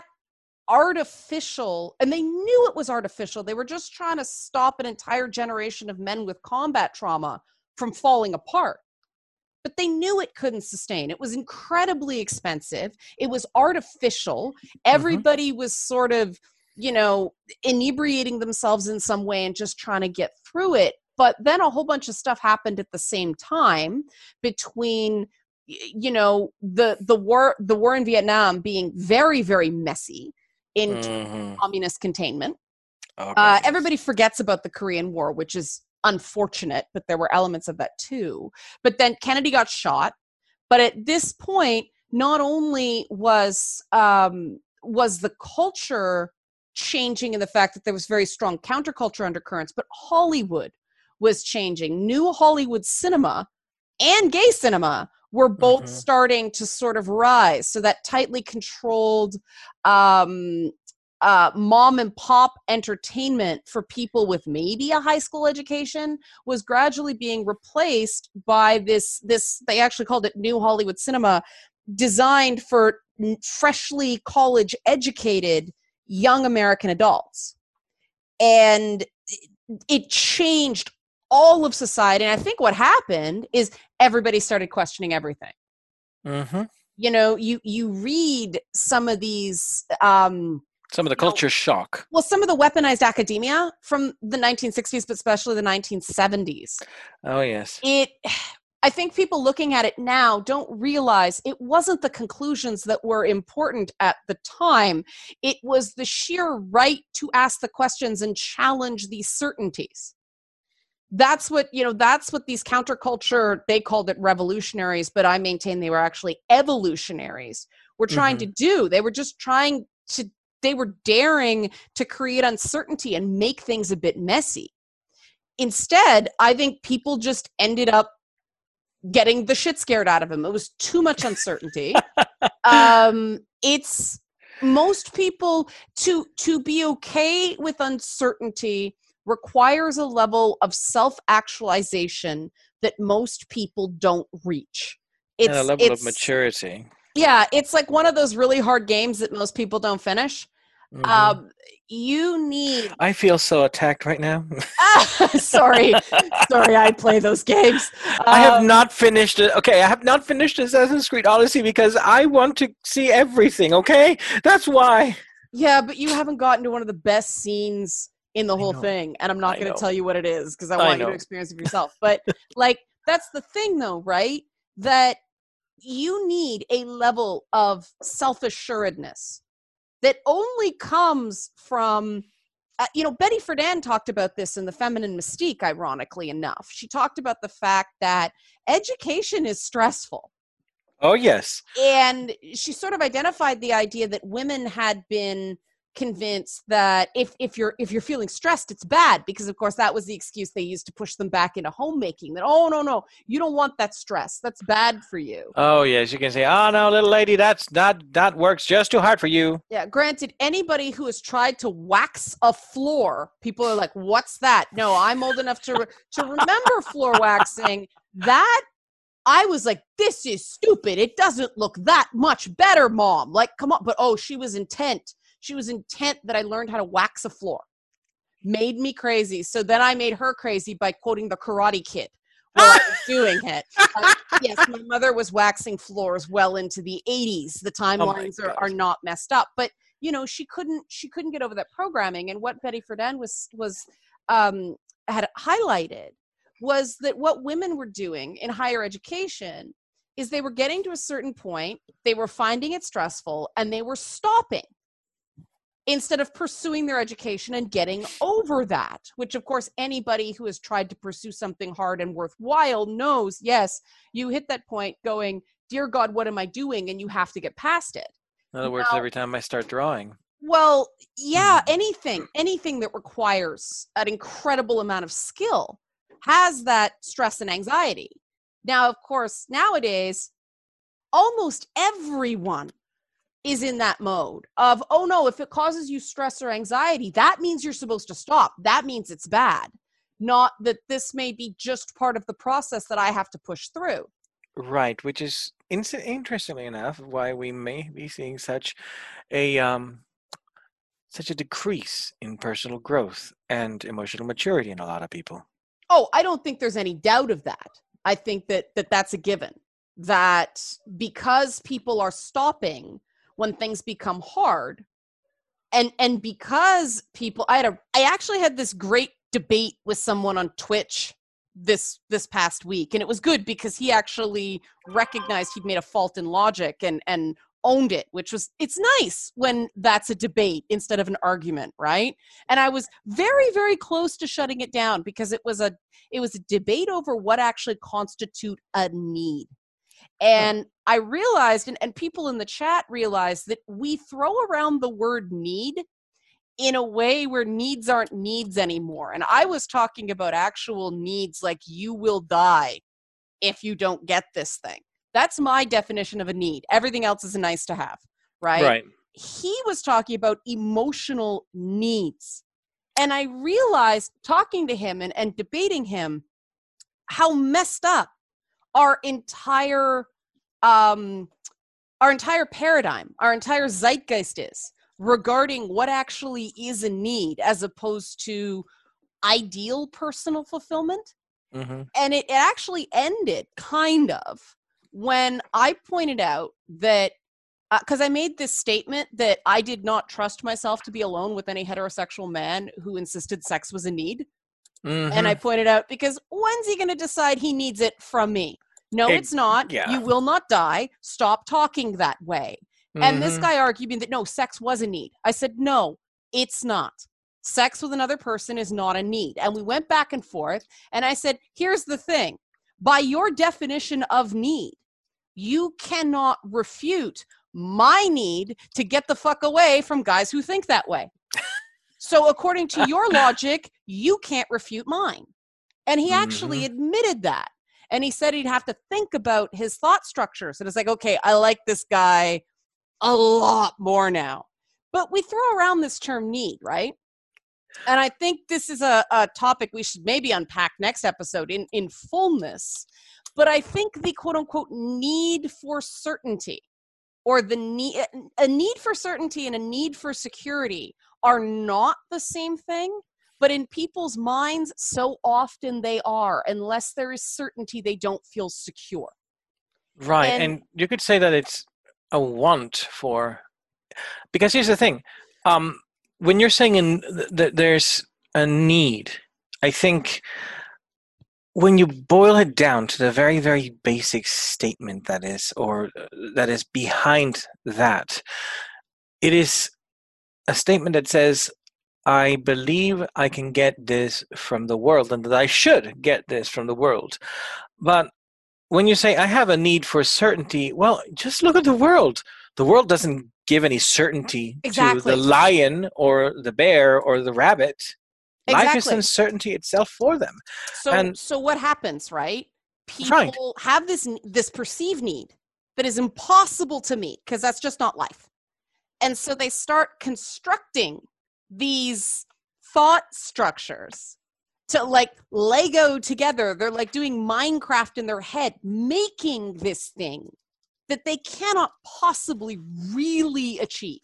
artificial, and they knew it was artificial, they were just trying to stop an entire generation of men with combat trauma from falling apart. But they knew it couldn't sustain. It was incredibly expensive. It was artificial. Everybody mm-hmm. was sort of, you know, inebriating themselves in some way and just trying to get through it. But then a whole bunch of stuff happened at the same time, between, you know, the the war the war in Vietnam being very, very messy in mm-hmm. communist containment. Oh, uh, everybody forgets about the Korean War, which is unfortunate, but there were elements of that too. But then Kennedy got shot. But at this point, not only was um, was the culture changing in the fact that there was very strong counterculture undercurrents, but Hollywood was changing. New Hollywood cinema and gay cinema were both mm-hmm. starting to sort of rise. So that tightly controlled um, uh, mom and pop entertainment for people with maybe a high school education was gradually being replaced by this, this, they actually called it New Hollywood cinema, designed for freshly college educated young American adults. And it changed all of society. And I think what happened is everybody started questioning everything. Mm-hmm. You know, you you read some of these... Um, some of the culture know, shock. Well, some of the weaponized academia from the nineteen sixties, but especially the nineteen seventies. Oh, yes. It... I think people looking at it now don't realize it wasn't the conclusions that were important at the time. It was the sheer right to ask the questions and challenge these certainties. That's what, you know, that's what these counterculture, they called it revolutionaries, but I maintain they were actually evolutionaries, were trying mm-hmm. to do. They were just trying to, they were daring to create uncertainty and make things a bit messy. Instead, I think people just ended up getting the shit scared out of him. It was too much uncertainty. um, it's most people to to be okay with uncertainty requires a level of self-actualization that most people don't reach. It's and a level it's, of maturity. Yeah, it's like one of those really hard games that most people don't finish. Mm-hmm. Um, you need... I feel so attacked right now. ah, sorry. Sorry, I play those games. Um, I have not finished it. Okay, I have not finished Assassin's Creed Odyssey because I want to see everything, okay? That's why. Yeah, but you haven't gotten to one of the best scenes in the whole thing, and I'm not going to tell you what it is because I want I you to experience it for yourself. But, like, that's the thing, though, right? That you need a level of self-assuredness that only comes from, uh, you know, Betty Friedan talked about this in The Feminine Mystique, ironically enough. She talked about the fact that education is stressful. Oh, yes. And she sort of identified the idea that women had been convinced that if if you're if you're feeling stressed, it's bad, because of course that was the excuse they used to push them back into homemaking, that oh no no you don't want that stress, that's bad for you. Oh yes, you can say, oh no little lady, that's not that works just too hard for you. Yeah, granted, anybody who has tried to wax a floor, people are like, what's that? No, I'm old enough to re- to remember floor waxing. That I was like, this is stupid, it doesn't look that much better, mom, like come on. But oh, she was intent She was intent that I learned how to wax a floor. Made me crazy. So then I made her crazy by quoting the Karate Kid while I was doing it. Uh, yes, my mother was waxing floors well into the eighties. The timelines oh are, are not messed up. But, you know, she couldn't she couldn't get over that programming. And what Betty Friedan was, was um, had highlighted was that what women were doing in higher education is they were getting to a certain point, they were finding it stressful, and they were stopping instead of pursuing their education and getting over that, which of course anybody who has tried to pursue something hard and worthwhile knows, yes, you hit that point going, dear God, what am I doing? And you have to get past it. In other words, now, every time I start drawing. Well, yeah, anything, anything that requires an incredible amount of skill has that stress and anxiety. Now, of course, nowadays, almost everyone is in that mode of, oh no, if it causes you stress or anxiety, that means you're supposed to stop. That means it's bad. Not that this may be just part of the process that I have to push through. Right, which is in- interestingly enough why we may be seeing such a um, such a decrease in personal growth and emotional maturity in a lot of people. Oh, I don't think there's any doubt of that. I think that, that that's a given. That because people are stopping when things become hard, and and because people, I had a, I actually had this great debate with someone on Twitch this this past week, and it was good because he actually recognized he'd made a fault in logic and and owned it, which was, it's nice when that's a debate instead of an argument, right? And I was very very close to shutting it down because it was a it was a debate over what actually constitute a need. And I realized, and, and people in the chat realized, that we throw around the word need in a way where needs aren't needs anymore. And I was talking about actual needs, like you will die if you don't get this thing. That's my definition of a need. Everything else is a nice to have, right? Right. He was talking about emotional needs. And I realized, talking to him and, and debating him, how messed up our entire um, our entire paradigm, our entire zeitgeist is regarding what actually is a need as opposed to ideal personal fulfillment. Mm-hmm. And it, it actually ended kind of when I pointed out that, because uh, I made this statement that I did not trust myself to be alone with any heterosexual man who insisted sex was a need. Mm-hmm. And I pointed out, because when's he going to decide he needs it from me? No, It- it's not. yeah. You will not die. Stop talking that way. And this Mhm. guy argued me that no, sex was a need. I said, no, it's not. Sex with another person is not a need. And we went back and forth. And I said, here's the thing. By your definition of need, you cannot refute my need to get the fuck away from guys who think that way. So according to your logic, you can't refute mine. And he actually Mhm. admitted that. And he said he'd have to think about his thought structures. And it's like, okay, I like this guy a lot more now. But we throw around this term need, right? And I think this is a, a topic we should maybe unpack next episode in, in fullness. But I think the quote unquote need for certainty, or the need, a need for certainty and a need for security are not the same thing. But in people's minds, so often they are. Unless there is certainty, they don't feel secure. Right. And- And, you could say that it's a want for, because here's the thing. Um, when you're saying in, th- th- there's a need, I think when you boil it down to the very, very basic statement that is, or uh, that is behind that, it is a statement that says, I believe I can get this from the world and that I should get this from the world. But when you say I have a need for certainty, well, just look at the world. The world doesn't give any certainty Exactly. to the lion or the bear or the rabbit. Life is Exactly. uncertainty itself for them. So, And- so what happens, right? People Right. have this this perceived need that is impossible to meet because that's just not life. And so they start constructing these thought structures to like Lego together. They're like doing Minecraft in their head, making this thing that they cannot possibly really achieve.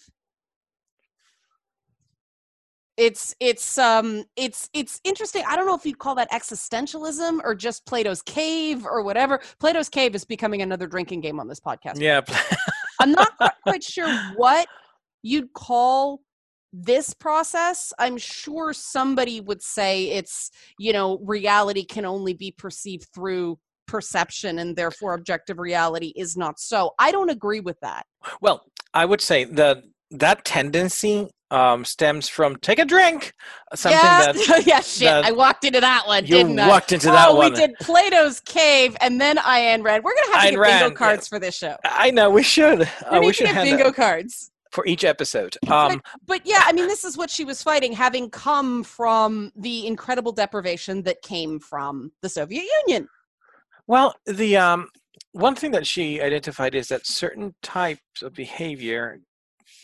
It's it's um it's it's interesting. I don't know if you'd call that existentialism or just Plato's cave or whatever. Plato's cave is becoming another drinking game on this podcast. Yeah. I'm not quite- quite sure what you'd call this process. I'm sure somebody would say it's, you know, reality can only be perceived through perception and therefore objective reality is not so. I don't agree with that. Well, I would say that that tendency um, stems from take a drink, something yeah, that yeah, shit. that I walked into that one, you didn't I? walked into oh, that we one. did Plato's Cave and then Ayn Rand. We're gonna have to Ayn get Rand, bingo cards yeah. for this show. I know we should. We Uh, need we to should get have bingo that cards. for each episode. Um, But yeah, I mean, this is what she was fighting, having come from the incredible deprivation that came from the Soviet Union. Well, the um, one thing that she identified is that certain types of behavior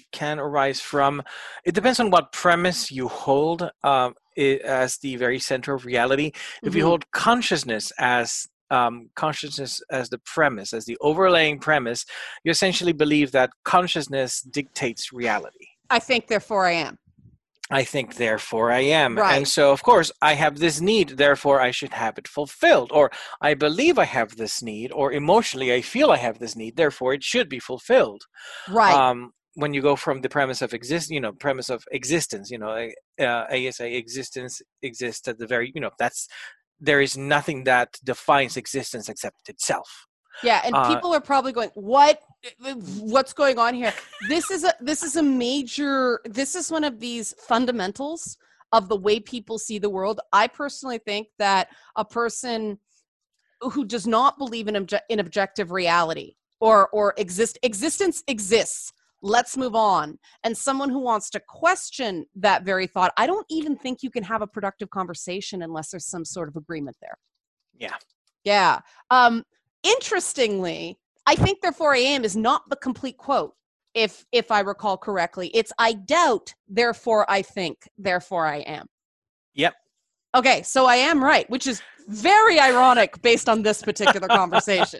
can arise from, it depends on what premise you hold um, i- as the very center of reality. If you Mhm. hold consciousness as um, consciousness as the premise, as the overlaying premise, you essentially believe that consciousness dictates reality. I think, therefore I am. I think, therefore I am. Right. And so, of course, I have this need, therefore I should have it fulfilled. Or I believe I have this need, or emotionally I feel I have this need, therefore it should be fulfilled. Right. Um, when you go from the premise of exist, you know, premise of existence, you know, uh, A S A existence exists at the very, you know, that's, there is nothing that defines existence except itself. Yeah, and Uh, people are probably going, "What? What's going on here?" This is a this is a major. This is one of these fundamentals of the way people see the world. I personally think that a person who does not believe in obje- in objective reality or or exist existence exists. Let's move on. And someone who wants to question that very thought, I don't even think you can have a productive conversation unless there's some sort of agreement there. yeah. Yeah. Um, interestingly, I think therefore I am is not the complete quote, if if I recall correctly. It's I doubt, therefore I think, therefore I am. Yep. Okay, so I am right, which is very ironic based on this particular conversation.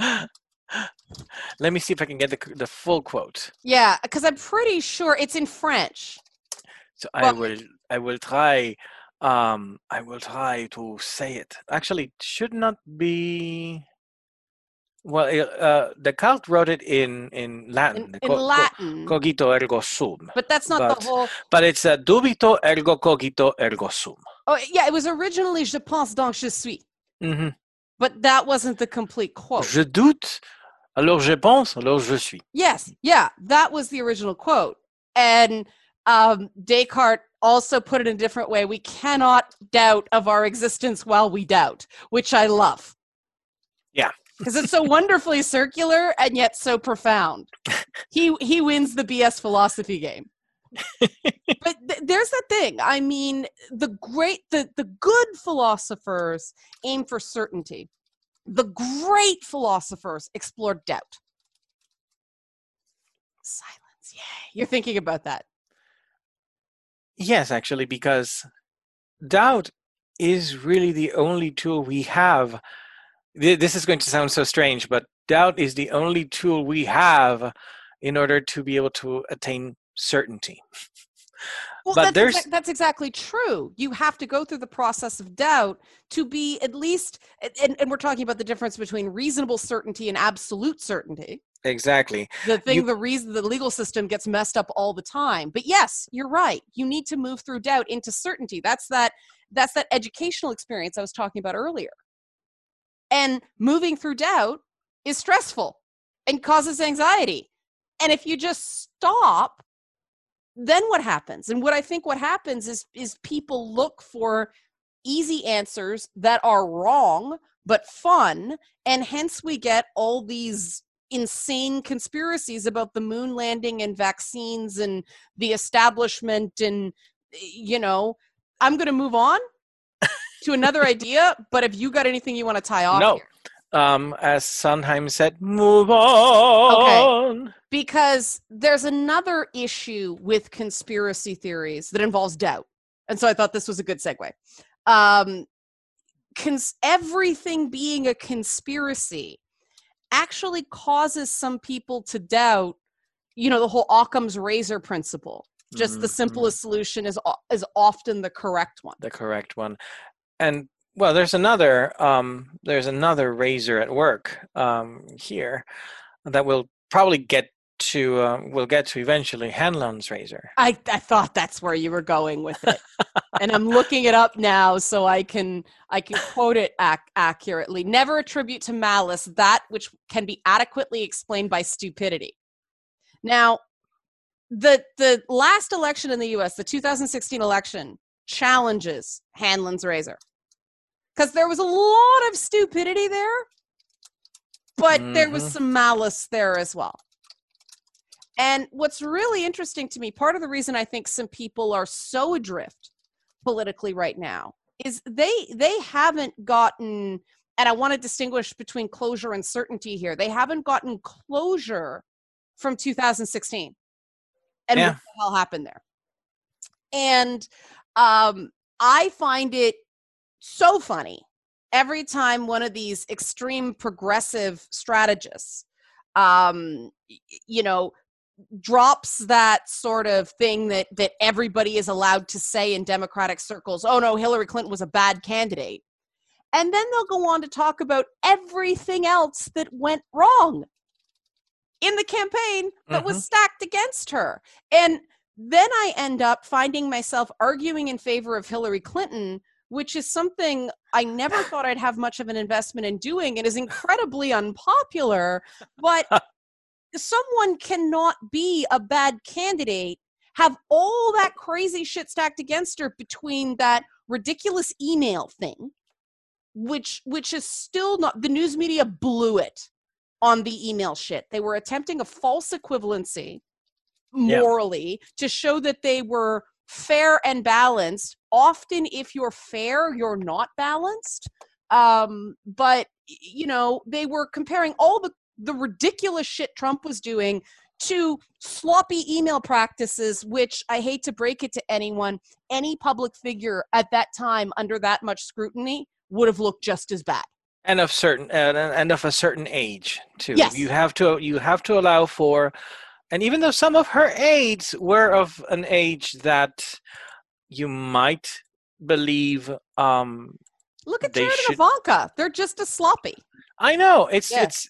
Let me see if I can get the, the full quote. Yeah, because I'm pretty sure it's in French. So I Well- will I will try um I will try to say it. Actually, it should not be, well, uh, Descartes wrote it in in Latin. In, the in co- co- Latin. cogito ergo sum. But that's not but, the whole. But it's uh, dubito ergo cogito ergo sum. Oh, yeah, it was originally Je pense donc je suis. Mm-hmm. But that wasn't the complete quote. Je doute, alors je pense, alors je suis. Yes, yeah, that was the original quote. And um, Descartes also put it in a different way. We cannot doubt of our existence while we doubt, which I love. Yeah. Because it's so wonderfully circular and yet so profound. He he wins the B S philosophy game. But th- there's that thing. I mean, the great, the, the good philosophers aim for certainty. The great philosophers explore doubt. Silence. Yay. You're thinking about that. Yes, actually, because doubt is really the only tool we have. This is going to sound so strange, but doubt is the only tool we have in order to be able to attain certainty. Well, But that's, there's- exa- that's exactly true. You have to go through the process of doubt to be at least, and, and we're talking about the difference between reasonable certainty and absolute certainty. Exactly. The thing, You- the reason the legal system gets messed up all the time. But yes, you're right. You need to move through doubt into certainty. That's that, that's that educational experience I was talking about earlier. And moving through doubt is stressful and causes anxiety. And if you just stop, then what happens? And what I think what happens is is people look for easy answers that are wrong but fun, and hence we get all these insane conspiracies about the moon landing and vaccines and the establishment. And, you know, I'm going to move on to another idea, but if you got anything you want to tie off No. here. Um, as Sondheim said, move on. Because there's another issue with conspiracy theories that involves doubt. And so I thought this was a good segue. Um, cons- everything being a conspiracy actually causes some people to doubt, you know, the whole Occam's razor principle. Just the Mhm. simplest solution is o- is often the correct one. The correct one. And well, there's another um, there's another razor at work um, here that we'll probably get to. Uh, we'll get to eventually. Hanlon's razor. I, I thought that's where you were going with it. And I'm looking it up now so I can I can quote it ac- accurately. Never attribute to malice that which can be adequately explained by stupidity. Now, the the last election in the U S, the two thousand sixteen election, challenges Hanlon's razor. Because there was a lot of stupidity there, but there was Mhm. some malice there as well. And what's really interesting to me, part of the reason I think some people are so adrift politically right now is they they haven't gotten, and I want to distinguish between closure and certainty here. They haven't gotten closure from two thousand sixteen. And Yeah. what the hell happened there? And um, I find it so funny every time one of these extreme progressive strategists, um, y- you know, drops that sort of thing that that everybody is allowed to say in Democratic circles. Oh no, Hillary Clinton was a bad candidate. And then they'll go on to talk about everything else that went wrong in the campaign that was Mhm. stacked against her. And then I end up finding myself arguing in favor of Hillary Clinton, which is something I never thought I'd have much of an investment in doing and is incredibly unpopular. But someone cannot be a bad candidate, have all that crazy shit stacked against her between that ridiculous email thing, which which is still not, the news media blew it on the email shit. They were attempting a false equivalency Yeah. morally to show that they were fair and balanced. Often if you're fair, you're not balanced. Um, but you know, they were comparing all the the ridiculous shit Trump was doing to sloppy email practices, which I hate to break it to anyone, any public figure at that time under that much scrutiny would have looked just as bad. And of certain and, and of a certain age too. Yes. You have to you have to allow for, and even though some of her aides were of an age that you might believe um, Look at they Jared should. and Ivanka. They're just as sloppy. I know it's Yeah. it's.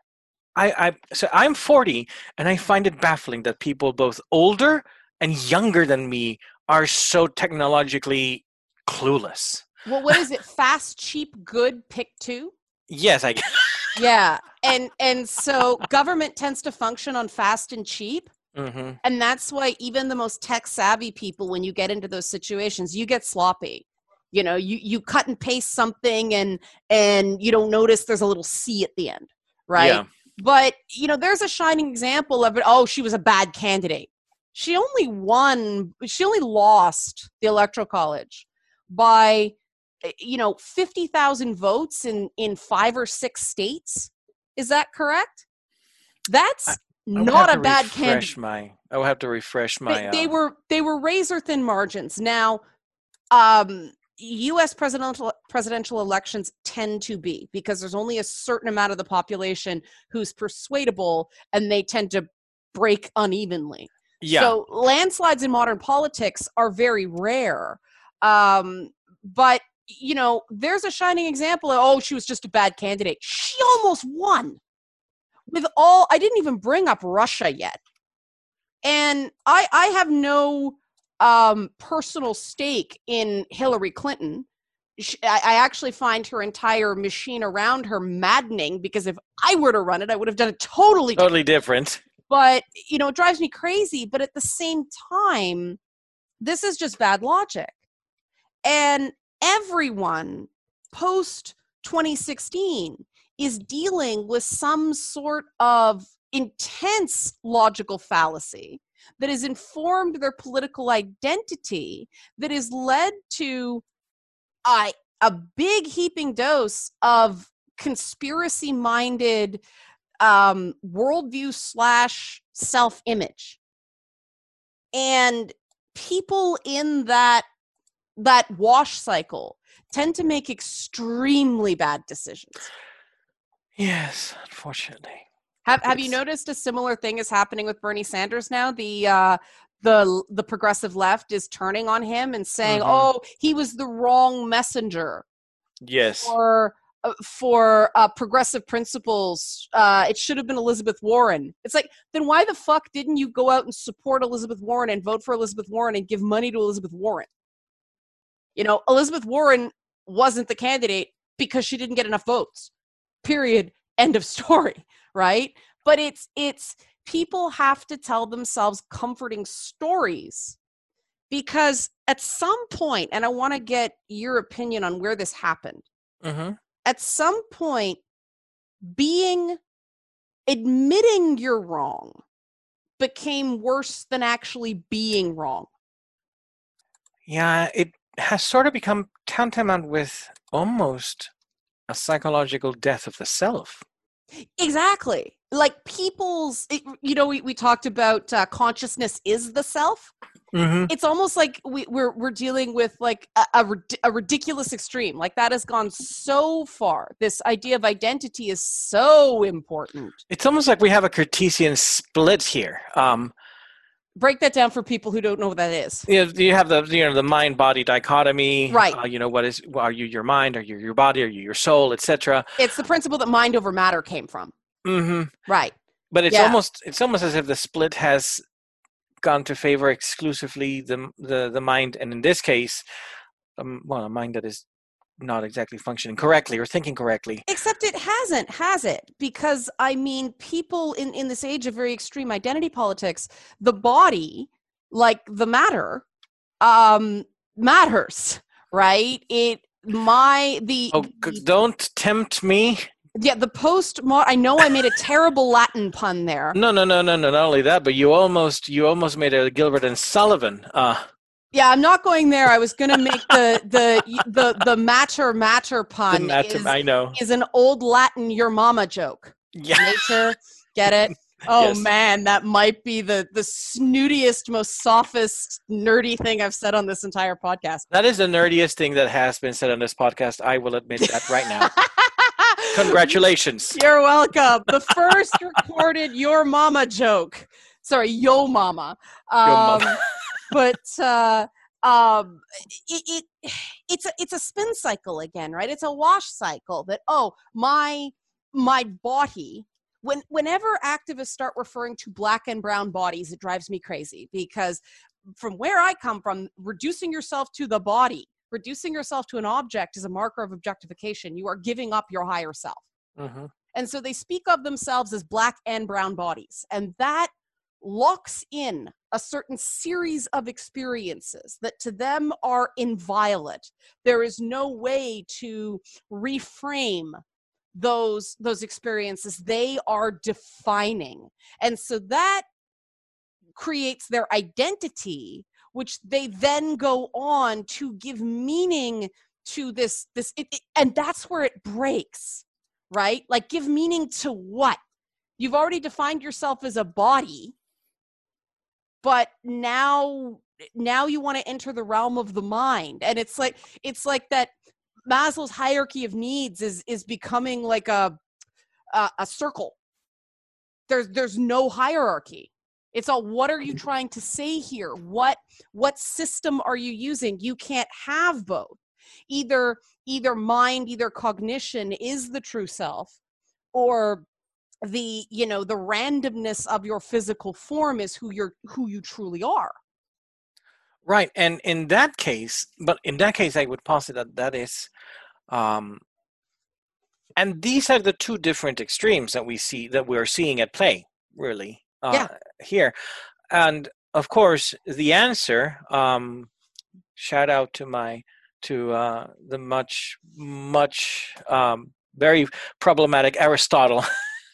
I, I so I'm forty, and I find it baffling that people both older and younger than me are so technologically clueless. Well, what is it? Fast, cheap, good, pick two? Yes, I. Yeah. And and so government tends to function on fast and cheap. hmm And that's why even the most tech savvy people, when you get into those situations, you get sloppy. You know, you you cut and paste something and and you don't notice there's a little C at the end, right? Yeah. But you know, there's a shining example of it. Oh, she was a bad candidate. She only won, she only lost the Electoral College by eh, you know, fifty thousand votes in in five or six states. Is that correct? That's I would have not to a bad refresh candidate. my. I will have to refresh They, my. they Uh, were they were razor thin margins. Now, um, U S presidential presidential elections tend to be, because there's only a certain amount of the population who's persuadable, and they tend to break unevenly. yeah. So landslides in modern politics are very rare. Um, but you know, there's a shining example of, oh, she was just a bad candidate. She almost won. With all, I didn't even bring up Russia yet. And I I have no um, personal stake in Hillary Clinton. Sh I, I actually find her entire machine around her maddening, because if I were to run it, I would have done it totally different. Totally different. But you know, it drives me crazy. But at the same time, this is just bad logic. And everyone post twenty sixteen is dealing with some sort of intense logical fallacy that has informed their political identity, that has led to a, a big heaping dose of conspiracy minded um, worldview slash self image. And people in that that wash cycle tend to make extremely bad decisions. Yes, unfortunately. Have Have you It's- noticed a similar thing is happening with Bernie Sanders now? The uh, the the progressive left is turning on him and saying, Mhm. "Oh, he was the wrong messenger Yes. for uh, for uh, progressive principles. Uh, it should have been Elizabeth Warren." It's like, then why the fuck didn't you go out and support Elizabeth Warren and vote for Elizabeth Warren and give money to Elizabeth Warren? You know, Elizabeth Warren wasn't the candidate because she didn't get enough votes. Period. End of story. Right? But it's it's people have to tell themselves comforting stories, because at some point, and I want to get your opinion on where this happened. hmm At some point, being admitting you're wrong became worse than actually being wrong. Yeah, it has sort of become tantamount with almost a psychological death of the self. Exactly. Like people's, it, you know, we, we talked about uh, consciousness is the self. Mm-hmm. It's almost like we, we're we're dealing with like a, a, a ridiculous extreme. Like that has gone so far. This idea of identity is so important. It's almost like we have a Cartesian split here. Um, Break that down for people who don't know what that is. you know, you have the you know the mind body dichotomy. Right. Uh, you know what is are you your mind? Are you your body? Are you your soul? et cetera. It's the principle that mind over matter came from. Mm-hmm. Right. But it's Yeah. almost it's almost as if the split has gone to favor exclusively the the the mind, and in this case, um, well, a mind that is not exactly functioning correctly or thinking correctly. Except it hasn't, has it? Because I mean, people in, in this age of very extreme identity politics, the body, like the matter, um, matters, right? It my the, Oh, the don't tempt me. yeah the post. I know I made a terrible Latin pun there. No, no, no, no, no. Not only that, but you almost you almost made a Gilbert and Sullivan. Uh, Yeah, I'm not going there. I was going to make the the the the matter matter pun. the matter, is, I know. is an old Latin your mama joke. Yeah. Nature, get it? Oh Yes. man, that might be the the snootiest, most softest, nerdy thing I've said on this entire podcast. That is the nerdiest thing that has been said on this podcast. I will admit that right now. Congratulations. You're welcome. The first recorded your mama joke. Sorry, yo mama. Um, Yo mama. but uh, um, it, it it's a it's a spin cycle again, right? It's a wash cycle that oh my my body. When whenever activists start referring to black and brown bodies, it drives me crazy because from where I come from, reducing yourself to the body, reducing yourself to an object is a marker of objectification. You are giving up your higher self. Mm-hmm. And so they speak of themselves as black and brown bodies. And that locks in a certain series of experiences that to them are inviolate. There is no way to reframe those those experiences. They are defining. And so that creates their identity, which they then go on to give meaning to this this it, it, and that's where it breaks, right? Like give meaning to what? You've already defined yourself as a body, but now now you want to enter the realm of the mind. And it's like it's like that Maslow's hierarchy of needs is is becoming like a a, a circle. There's there's no hierarchy. It's all, what are you trying to say here? What what system are you using? You can't have both. Either either mind, either cognition is the true self, or the you know the randomness of your physical form is who you're who you truly are. Right, and in that case, but in that case, I would posit that that is, um, and these are the two different extremes that we see that we're seeing at play, really, uh, Yeah. here, and of course, the answer. Um, shout out to my to uh, the much much um, very problematic Aristotle.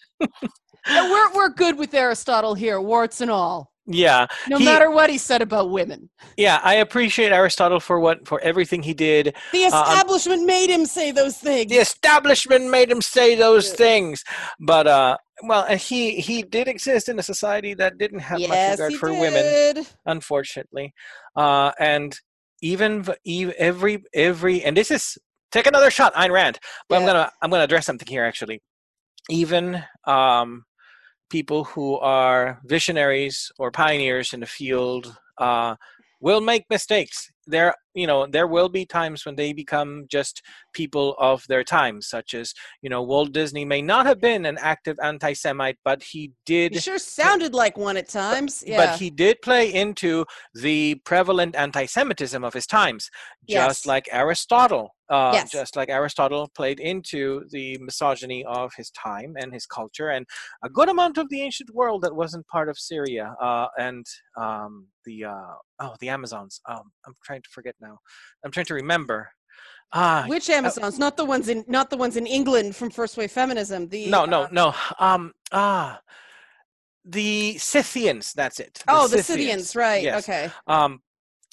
And we're we're good with Aristotle here, warts and all. Yeah, No he- matter what he said about women. yeah, I appreciate Aristotle for what for everything he did. The Uh, establishment made him say those things. The establishment made him say those things, but uh, well, and he he did exist in a society that didn't have much Yes, regard he for women, did. unfortunately. Uh, and even v- ev- every every and this is take another shot, Ayn Rand. But I'm Yeah. gonna I'm gonna address something here actually. Even um, people who are visionaries or pioneers in the field uh, will make mistakes. There, you know, there will be times when they become just people of their time, such as, you know, Walt Disney may not have been an active anti-Semite, but he did. He sure sounded like one at times. Yeah. But he did play into the prevalent anti-Semitism of his times, just Yes. like Aristotle. Uh, Yes. Just like Aristotle played into the misogyny of his time and his culture, and a good amount of the ancient world that wasn't part of Syria uh, and um, the uh, oh the Amazons. Um, I'm trying to forget now. I'm trying to remember. Ah, Which Amazons? Not the ones in not the ones in England from First Wave Feminism. The no, no, uh, no. Um, ah, the Scythians. That's it. Oh, the Scythians, right? Yes. Okay. Um,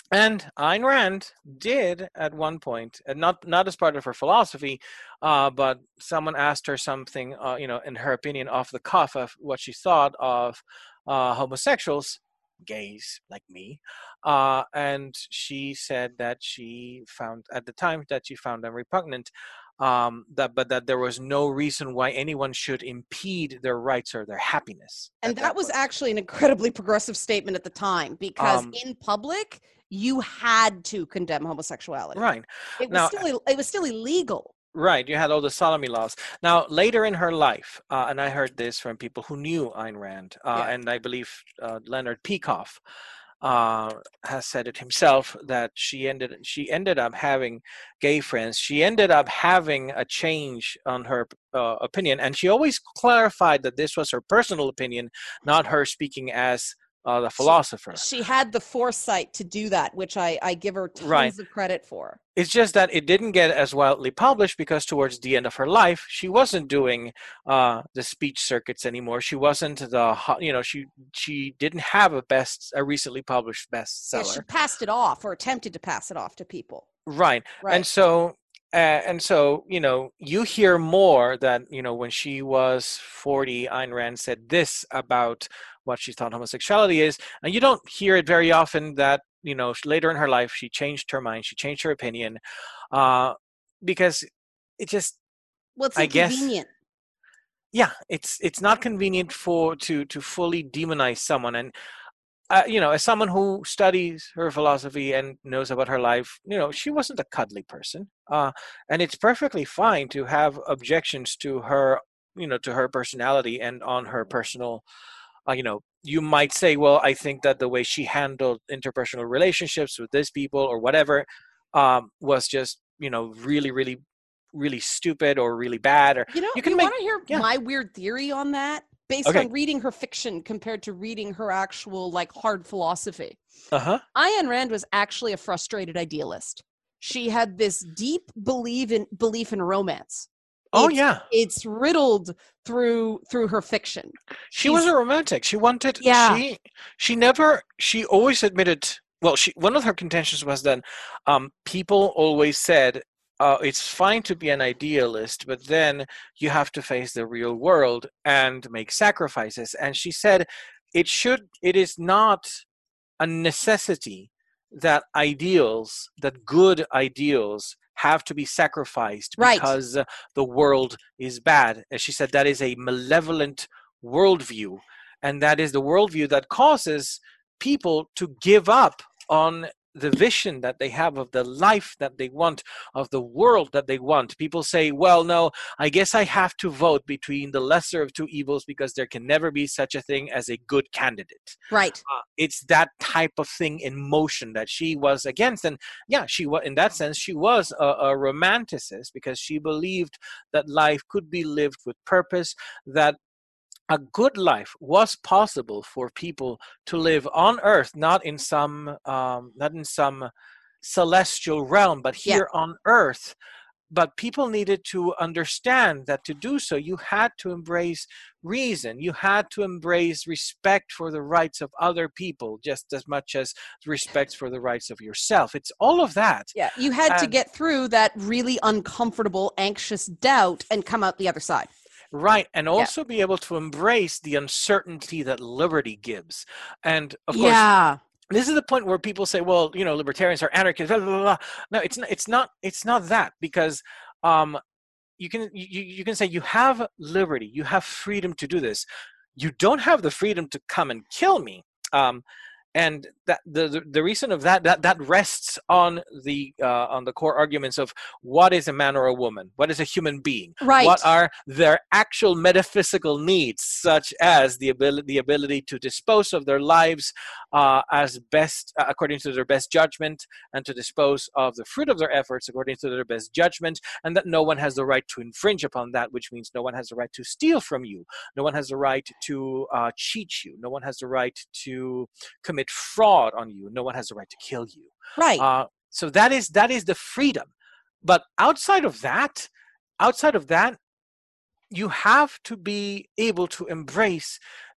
And Ayn Rand did at one point, and not not as part of her philosophy, uh, but someone asked her something, uh, you know, in her opinion, off the cuff of what she thought of uh, homosexuals, gays like me, uh, and she said that she found at the time that she found them repugnant. Um, that, but that there was no reason why anyone should impede their rights or their happiness. And at that was point. actually an incredibly progressive statement at the time, because Um, in public you had to condemn homosexuality. right It was now, still it was still illegal. Right, you had all the sodomy laws. Now, later in her life, uh, and I heard this from people who knew Ayn Rand, uh, Yeah. and I believe uh, Leonard Peikoff uh, has said it himself, that she ended she ended up having gay friends. She ended up having a change on her uh, opinion, and she always clarified that this was her personal opinion, not her speaking as uh, the She, philosopher. she had the foresight to do that, which I, I give her tons Right. of credit for. It's just that it didn't get as widely published because towards the end of her life, she wasn't doing uh, the speech circuits anymore. She wasn't the, ho- you know, she she didn't have a best, a recently published Yeah, she bestseller. passed it off, or attempted to pass it off to people. Right. Right. And so, uh, and so, you know, you hear more that, you know, when she was forty, Ayn Rand said this about what she thought homosexuality is, and you don't hear it very often that, you know, later in her life, she changed her mind, she changed her opinion, uh, because it just, Well, it's I guess, inconvenient. yeah, it's it's not convenient for to to fully demonize someone. And uh, you know, as someone who studies her philosophy and knows about her life, you know, she wasn't a cuddly person, uh, and it's perfectly fine to have objections to her, you know, to her personality and on her personal. Uh, you know, you might say, well, I think that the way she handled interpersonal relationships with these people or whatever um, was just, you know, really, really, really stupid or really bad. Or You know, you can you make, want to hear yeah, my weird theory on that, based okay, on reading her fiction compared to reading her actual, like, hard philosophy. uh huh, Ayn Rand was actually a frustrated idealist. She had this deep belief in belief in romance. oh It's yeah. it's riddled through through her fiction. She was She's a romantic. She wanted yeah, she she never she always admitted, well, she one of her contentions was that um people always said uh, it's fine to be an idealist, but then you have to face the real world and make sacrifices. And she said it should it is not a necessity that ideals, that good ideals have to be sacrificed right. because uh, the world is bad. As she said, that is a malevolent worldview. And that is the worldview that causes people to give up on the vision that they have of the life that they want, of the world that they want. People say, well, no, I guess I have to vote between the lesser of two evils because there can never be such a thing as a good candidate. Right. Uh, it's that type of thing in motion that she was against. And yeah, she was, in that sense, she was a, a romanticist because she believed that life could be lived with purpose, that a good life was possible for people to live on earth, not in some um, not in some celestial realm, but Yeah. here on earth. But people needed to understand that to do so, you had to embrace reason. You had to embrace respect for the rights of other people just as much as respect for the rights of yourself. It's all of that. Yeah. You had to And get through that really uncomfortable, anxious doubt and come out the other side. right, and Yeah. also be able to embrace the uncertainty that liberty gives. And of course, Yeah. this is the point where people say, well, you know, libertarians are anarchists, blah, blah, blah, blah. No, it's not, it's not, it's not that, because um, you can, you, you can say you have liberty, you have freedom to do this. You don't have the freedom to come and kill me. Um, and that the, the the reason of that that that rests on the uh, on the core arguments of what is a man or a woman, what is a human being, Right. what are their actual metaphysical needs, such as the ability the ability to dispose of their lives uh, as best uh, according to their best judgment, and to dispose of the fruit of their efforts according to their best judgment, and that no one has the right to infringe upon that, which means no one has the right to steal from you, no one has the right to uh, cheat you, no one has the right to commit fraud on you, no one has the right to kill you. Right. Uh, so that is that is the freedom. But outside of that, outside of that, you have to be able to embrace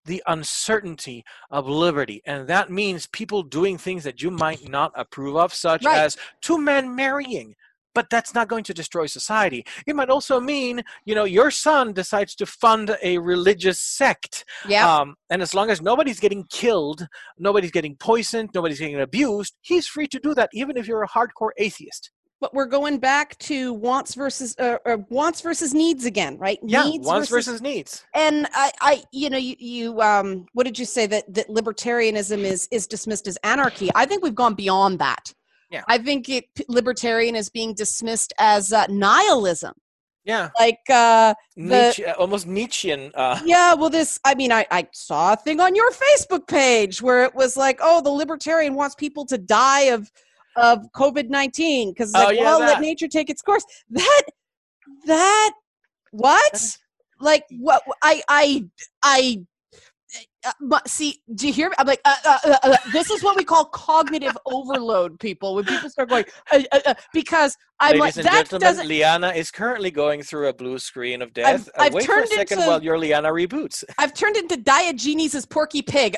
the uncertainty of liberty. And that means people doing things that you might not approve of, such Right. as two men marrying. But that's not going to destroy society. It might also mean, you know, your son decides to fund a religious sect. Yeah. Um, and as long as nobody's getting killed, nobody's getting poisoned, nobody's getting abused, he's free to do that, even if you're a hardcore atheist. But we're going back to wants versus uh, uh, wants versus needs again, right? Yeah, needs wants versus, versus needs. And I, I, you know, you, you, um, what did you say that that libertarianism is is dismissed as anarchy? I think we've gone beyond that. Yeah. I think it, libertarian is being dismissed as uh, nihilism. Yeah. Like uh, Nietzsche, the, almost Nietzschean. Uh, yeah. Well, this. I mean, I, I saw a thing on your Facebook page where it was like, oh, the libertarian wants people to die of of COVID nineteen because like, oh, yeah, well, that. let nature take its course. That that what? Like what? I I I. Uh, but see, do you hear me? I'm like, uh, uh, uh, uh, this is what we call cognitive overload, people. When people start going, uh, uh, uh, because I'm Ladies like, and that gentlemen, doesn't. Liana is currently going through a blue screen of death. I've, Uh, I've wait for a turned second into, while your Liana reboots. I've turned into Diogenes' Porky Pig.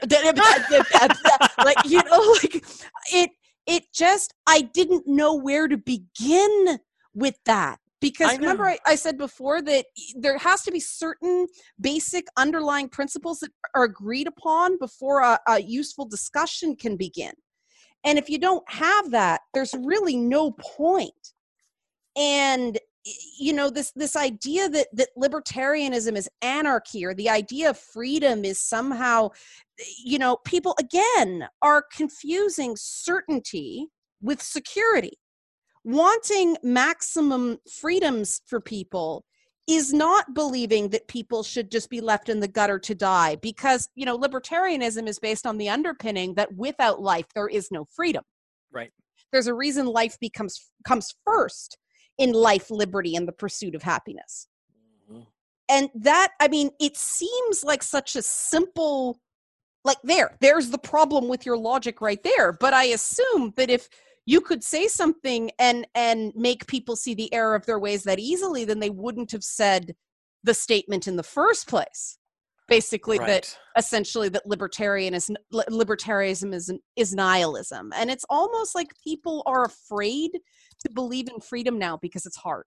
Like, you know, like it. It just, I didn't know where to begin with that. Because I remember, I, I said before that there has to be certain basic underlying principles that are agreed upon before a, a useful discussion can begin. And if you don't have that, there's really no point. And, you know, this this idea that, that libertarianism is anarchy, or the idea of freedom is somehow, you know, people, again, are confusing certainty with security. Wanting maximum freedoms for people is not believing that people should just be left in the gutter to die, because, you know, libertarianism is based on the underpinning that without life, there is no freedom. Right. There's a reason life becomes comes first in life, liberty, and the pursuit of happiness. Mm-hmm. And that, I mean, it seems like such a simple, like there, there's the problem with your logic right there. But I assume that if you could say something and and make people see the error of their ways that easily, then they wouldn't have said the statement in the first place. Basically, right. that essentially that libertarian is libertarianism is is nihilism, and it's almost like people are afraid to believe in freedom now because it's hard,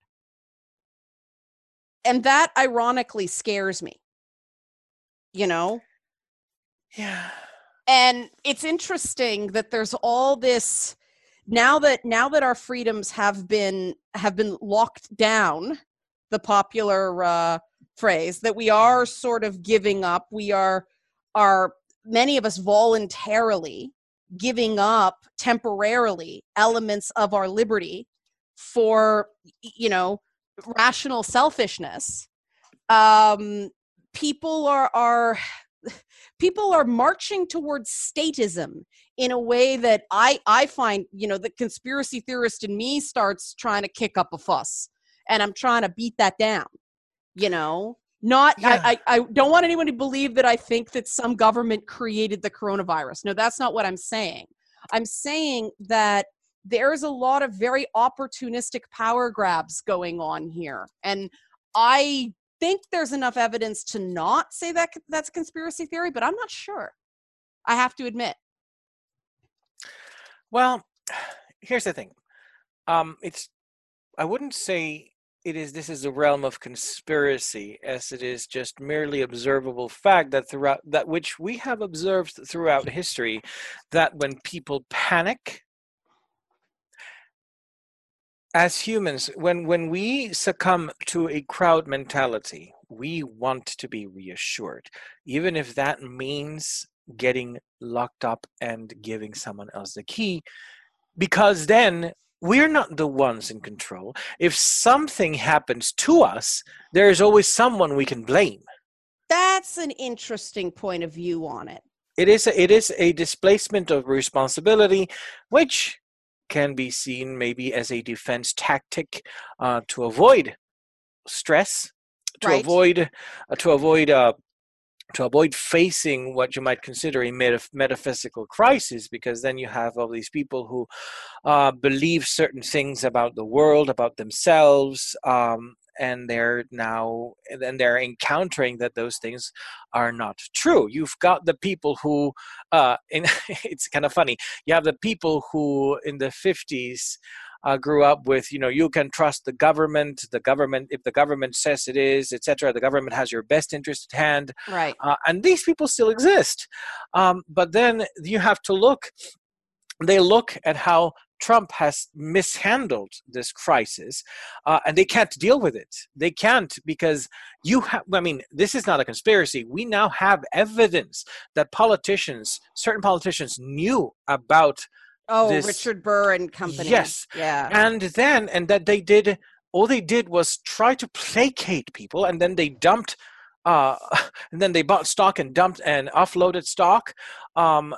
and that ironically scares me. You know. Yeah. And it's interesting that there's all this. Now that now that our freedoms have been have been locked down, the popular uh, phrase, that we are sort of giving up, we are are many of us voluntarily giving up temporarily elements of our liberty for, you know, rational selfishness. Um, people are are people are marching towards statism in a way that I, I find, you know, the conspiracy theorist in me starts trying to kick up a fuss, and I'm trying to beat that down, you know, not, yeah. I, I, I don't want anyone to believe that I think that some government created the coronavirus. No, that's not what I'm saying. I'm saying that there's a lot of very opportunistic power grabs going on here. And I think there's enough evidence to not say that that's conspiracy theory, but I'm not sure. I have to admit. Well, here's the thing. Um, it's I wouldn't say it is. This is a realm of conspiracy, as it is just merely observable fact that throughout that which we have observed throughout history, that when people panic, as humans, when when we succumb to a crowd mentality, we want to be reassured, even if that means getting locked up and giving someone else the key, because then we're not the ones in control. If something happens to us, there is always someone we can blame. That's an interesting point of view on it. It is a, it is a displacement of responsibility, which can be seen maybe as a defense tactic uh, to avoid stress, to Right. avoid uh, to avoid uh, to avoid facing what you might consider a metaph- metaphysical crisis, because then you have all these people who uh, believe certain things about the world, about themselves, um, and they're now and they're encountering that those things are not true. You've got the people who, uh, in, it's kind of funny. You have the people who in the fifties uh, grew up with, you know, you can trust the government. The government, if the government says it is, et cetera. The government has your best interest at hand, Right. uh, and these people still exist. Um, but then you have to look. They look at how Trump has mishandled this crisis, uh, and they can't deal with it. They can't because you have, I mean, this is not a conspiracy. We now have evidence that politicians, certain politicians knew about Oh, this. Richard Burr and company. Yes. Yeah. And then, and that they did, all they did was try to placate people, and then they dumped, uh, and then they bought stock and dumped and offloaded stock. Um,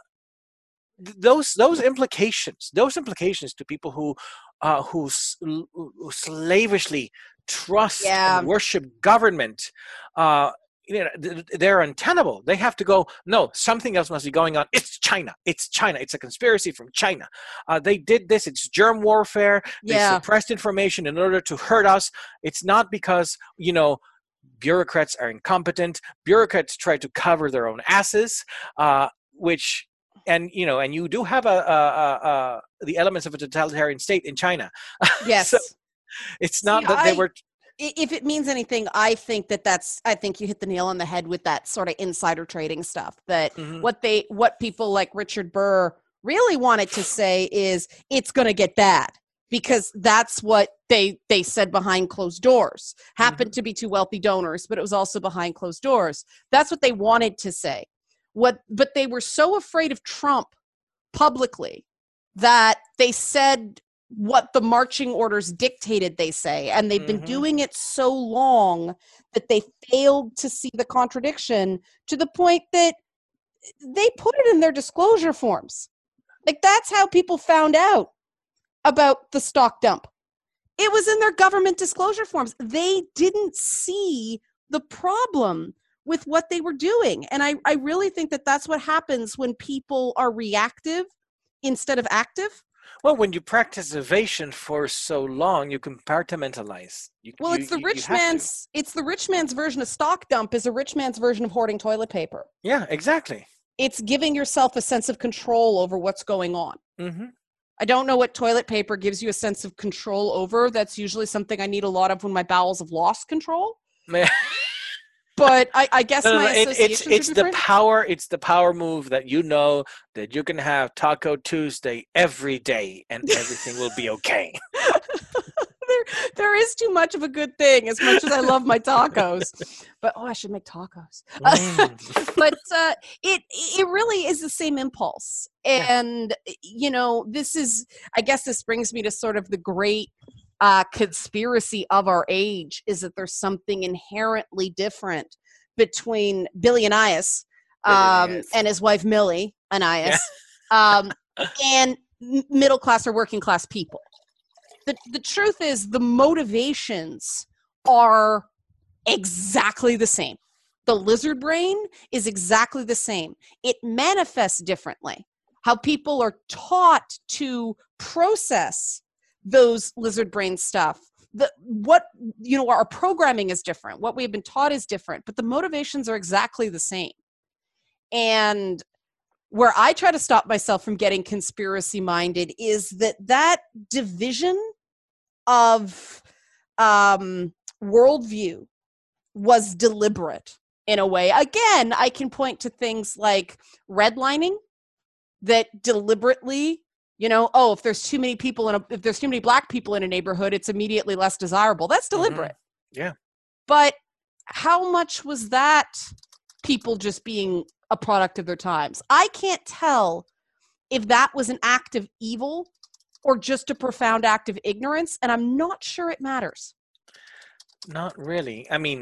those those implications those implications to people who uh who, who slavishly trust Yeah. and worship government, uh you know, they're untenable. They have to go, no, something else must be going on. It's China. It's China. It's a conspiracy from China. Uh, they did this. It's germ warfare. They Yeah. suppressed information in order to hurt us. It's not because, you know, bureaucrats are incompetent. Bureaucrats try to cover their own asses, uh, which And you know, and you do have a, a, a, a the elements of a totalitarian state in China. Yes. So it's not See, that they I- were. I- If it means anything, I think that that's, I think you hit the nail on the head with that sort of insider trading stuff. That Mhm. what they, what people like Richard Burr really wanted to say is it's going to get bad, because that's what they they said behind closed doors. Happened to be two wealthy donors, but it was also behind closed doors. That's what they wanted to say. What, but they were so afraid of Trump publicly that they said what the marching orders dictated, they say, and they've been Mhm. doing it so long that they failed to see the contradiction, to the point that they put it in their disclosure forms. Like, that's how people found out about the stock dump. It was in their government disclosure forms. They didn't see the problem with what they were doing. And I, I really think that that's what happens when people are reactive instead of active. Well, when you practice evasion for so long, you compartmentalize. You, Well, you, it's the you- you rich have to. man's it's the rich man's version of stock dump is a rich man's version of hoarding toilet paper. Yeah, exactly. It's giving yourself a sense of control over what's going on. Hmm. I don't know what toilet paper gives you a sense of control over. That's usually something I need a lot of when my bowels have lost control. But I, I guess No, no, my no, it, association it's should it's be the different. power. It's the power move that you know that you can have Taco Tuesday every day and everything will be okay. there, there is too much of a good thing, as much as I love my tacos. But oh, I should make tacos. Mm. But uh, it it really is the same impulse, and you know, this is. I guess this brings me to sort of the great uh, conspiracy of our age: is that there's something inherently different between Billy Anais Billy um, Anais. and his wife Millie Anais, um, and m- middle class or working class people. The the truth is, the motivations are exactly the same. The lizard brain is exactly the same. It manifests differently. How people are taught to process those lizard brain stuff. The what you know, our programming is different. What we've been taught is different, but the motivations are exactly the same. And where I try to stop myself from getting conspiracy minded is that that division of um, worldview was deliberate in a way. Again, I can point to things like redlining that deliberately, you know, oh, if there's too many people in a, if there's too many black people in a neighborhood, it's immediately less desirable. That's deliberate. Yeah. But how much was that people just being a product of their times? I can't tell if that was an act of evil or just a profound act of ignorance, and I'm not sure it matters. Not really. I mean,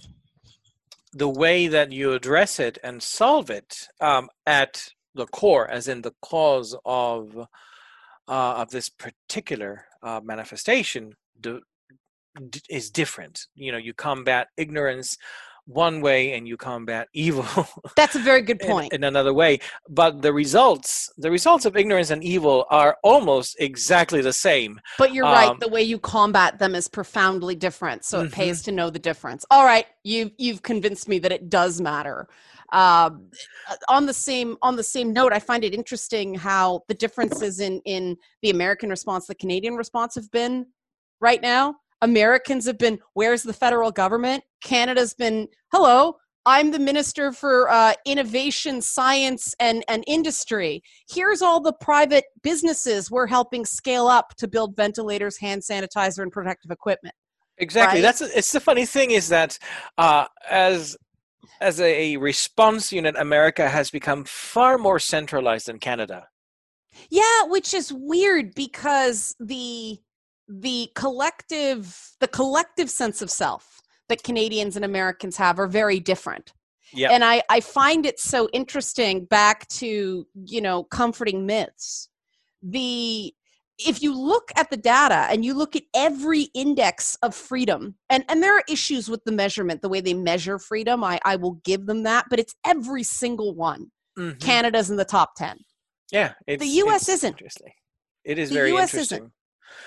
the way that you address it and solve it um, at the core, as in the cause of uh, of this particular uh, manifestation, do, d- is different. You know, you combat ignorance one way and you combat evil That's a very good in, point. in another way. But the results, the results of ignorance and evil are almost exactly the same. But you're Um, right. The way you combat them is profoundly different. So it Mhm. pays to know the difference. All right, you've you've convinced me that it does matter. Um, on the same on the same note, I find it interesting how the differences in in the American response, the Canadian response have been right now. Americans have been, where's the federal government? Canada's been, hello, I'm the Minister for uh, Innovation, Science, and, and Industry. Here's all the private businesses we're helping scale up to build ventilators, hand sanitizer, and protective equipment. Exactly. Right? That's it's the funny thing is that uh, as as a response unit, America has become far more centralized than Canada. Yeah, which is weird because the the collective the collective sense of self that Canadians and Americans have are very different. Yeah. And I, I find it so interesting, back to, you know, comforting myths. The if you look at the data and you look at every index of freedom, and, and there are issues with the measurement, the way they measure freedom, I, I will give them that, but it's every single one. Mhm. Canada's in the top ten. Yeah. It's, The U S it's isn't. Interesting. It is The very U S interesting. isn't.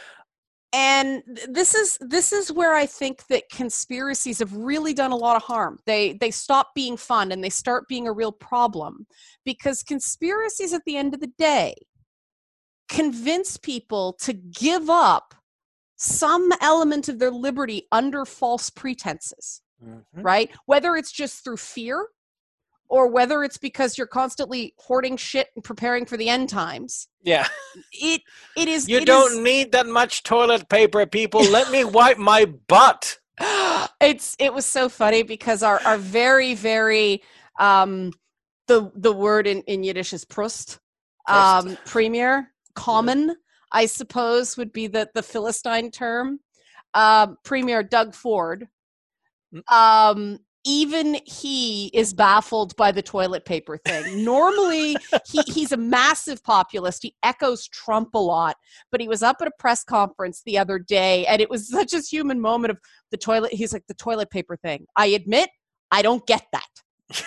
And th- this is this is where I think that conspiracies have really done a lot of harm. They they stop being fun and they start being a real problem, because conspiracies at the end of the day convince people to give up some element of their liberty under false pretenses, Mhm. right? Whether it's just through fear, or whether it's because you're constantly hoarding shit and preparing for the end times. Yeah. It it is You it don't is, need that much toilet paper, people. Let me wipe my butt. it's it was so funny because our our very very um the the word in in Yiddish is Prost. Prost. Um premier, common, I suppose, would be the the Philistine term. Um Premier Doug Ford, Mm. um even he is baffled by the toilet paper thing. Normally, he, he's a massive populist. He echoes Trump a lot, but he was up at a press conference the other day, and it was such a human moment of the toilet. He's like, the toilet paper thing. I admit, I don't get that.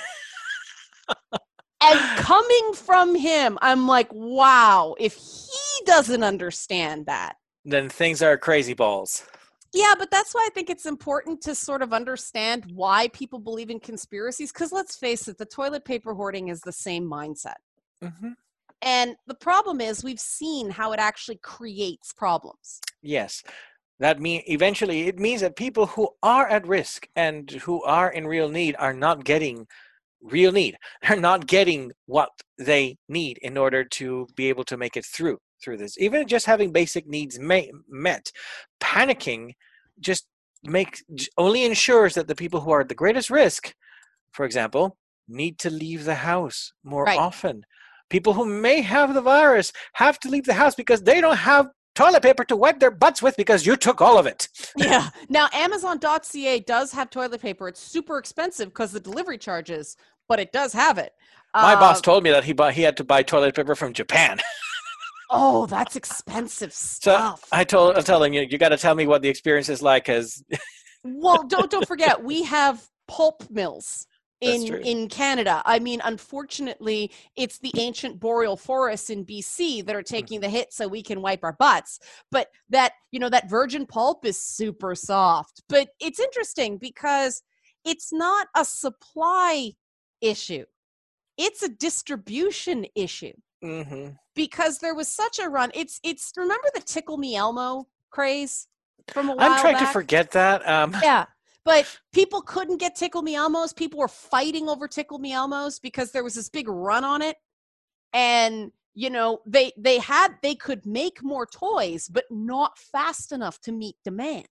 And coming from him, I'm like, wow, if he doesn't understand that. Then things are crazy balls. Yeah, but that's why I think it's important to sort of understand why people believe in conspiracies. Because let's face it, the toilet paper hoarding is the same mindset. Mm-hmm. And the problem is we've seen how it actually creates problems. Yes. That mean eventually it means that people who are at risk and who are in real need are not getting real need. They're not getting what they need in order to be able to make it through through this. Even just having basic needs ma- met, panicking just make only ensures that the people who are at the greatest risk, for example, need to leave the house more Right. often. People who may have the virus have to leave the house because they don't have toilet paper to wipe their butts with because you took all of it. Yeah. Now, Amazon dot C A does have toilet paper. It's super expensive because the delivery charges, but it does have it. My Uh, boss told me that he bought, he had to buy toilet paper from Japan. Oh, that's expensive So stuff. I told I tell him, you, you got to tell me what the experience is like, because Well, don't don't forget, we have pulp mills That's in true. in Canada. I mean, unfortunately, it's the ancient boreal forests in B C that are taking the hit so we can wipe our butts. But that, you know, that virgin pulp is super soft. But it's interesting because it's not a supply issue. It's a distribution issue. hmm Because there was such a run. It's it's remember the Tickle Me Elmo craze from a while I'm trying back? to forget that. Um, Yeah, but people couldn't get Tickle Me Elmos. People were fighting over Tickle Me Elmos because there was this big run on it, and you know they they had they could make more toys, but not fast enough to meet demand.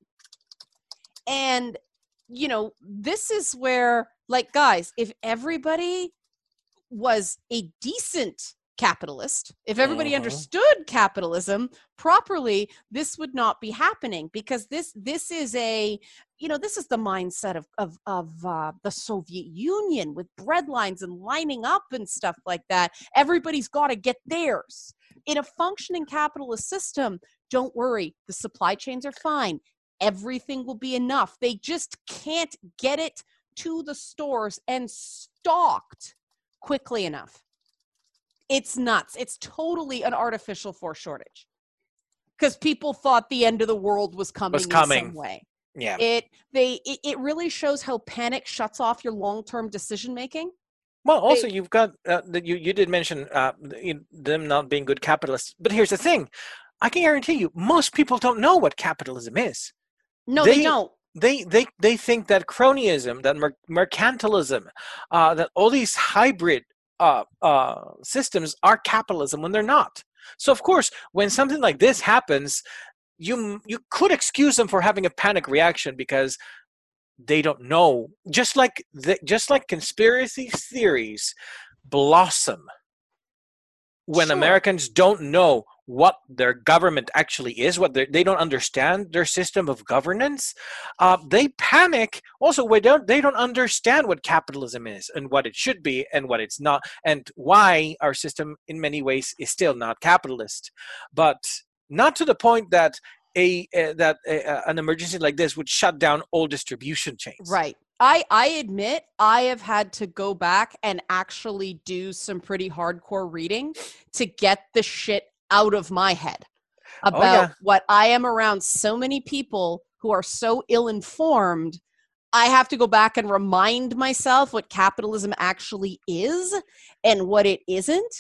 And you know this is where, like, guys, if everybody was a decent capitalist, if everybody Mhm. understood capitalism properly, this would not be happening, because this this is a you know this is the mindset of of, of uh, the Soviet Union, with bread lines and lining up and stuff like that. Everybody's got to get theirs. In a functioning capitalist system, don't worry, the supply chains are fine. Everything will be enough. They just can't get it to the stores and stocked quickly enough. It's nuts. It's totally an artificial force shortage because people thought the end of the world was coming, Was coming. in some way. Yeah. It they it, it really shows how panic shuts off your long-term decision making. Well, also They- you've got uh, that you you did mention uh, you- them not being good capitalists, but here's the thing: I can guarantee you, most people don't know what capitalism is. No, they, They- don't. They they they think that cronyism, that mer- mercantilism, uh, that all these hybrid uh, uh, systems are capitalism when they're not. So of course, when something like this happens, you you could excuse them for having a panic reaction because they don't know. Just like the, just like conspiracy theories blossom when Sure. Americans don't know what their government actually is, what they they don't understand their system of governance, uh, they panic. Also, they don't they don't understand what capitalism is and what it should be and what it's not, and why our system in many ways is still not capitalist, but not to the point that a uh, that a, uh, an emergency like this would shut down all distribution chains. Right. I, I admit I have had to go back and actually do some pretty hardcore reading to get the shit out of my head about yeah. what I am around so many people who are so ill-informed. I have to go back and remind myself what capitalism actually is and what it isn't.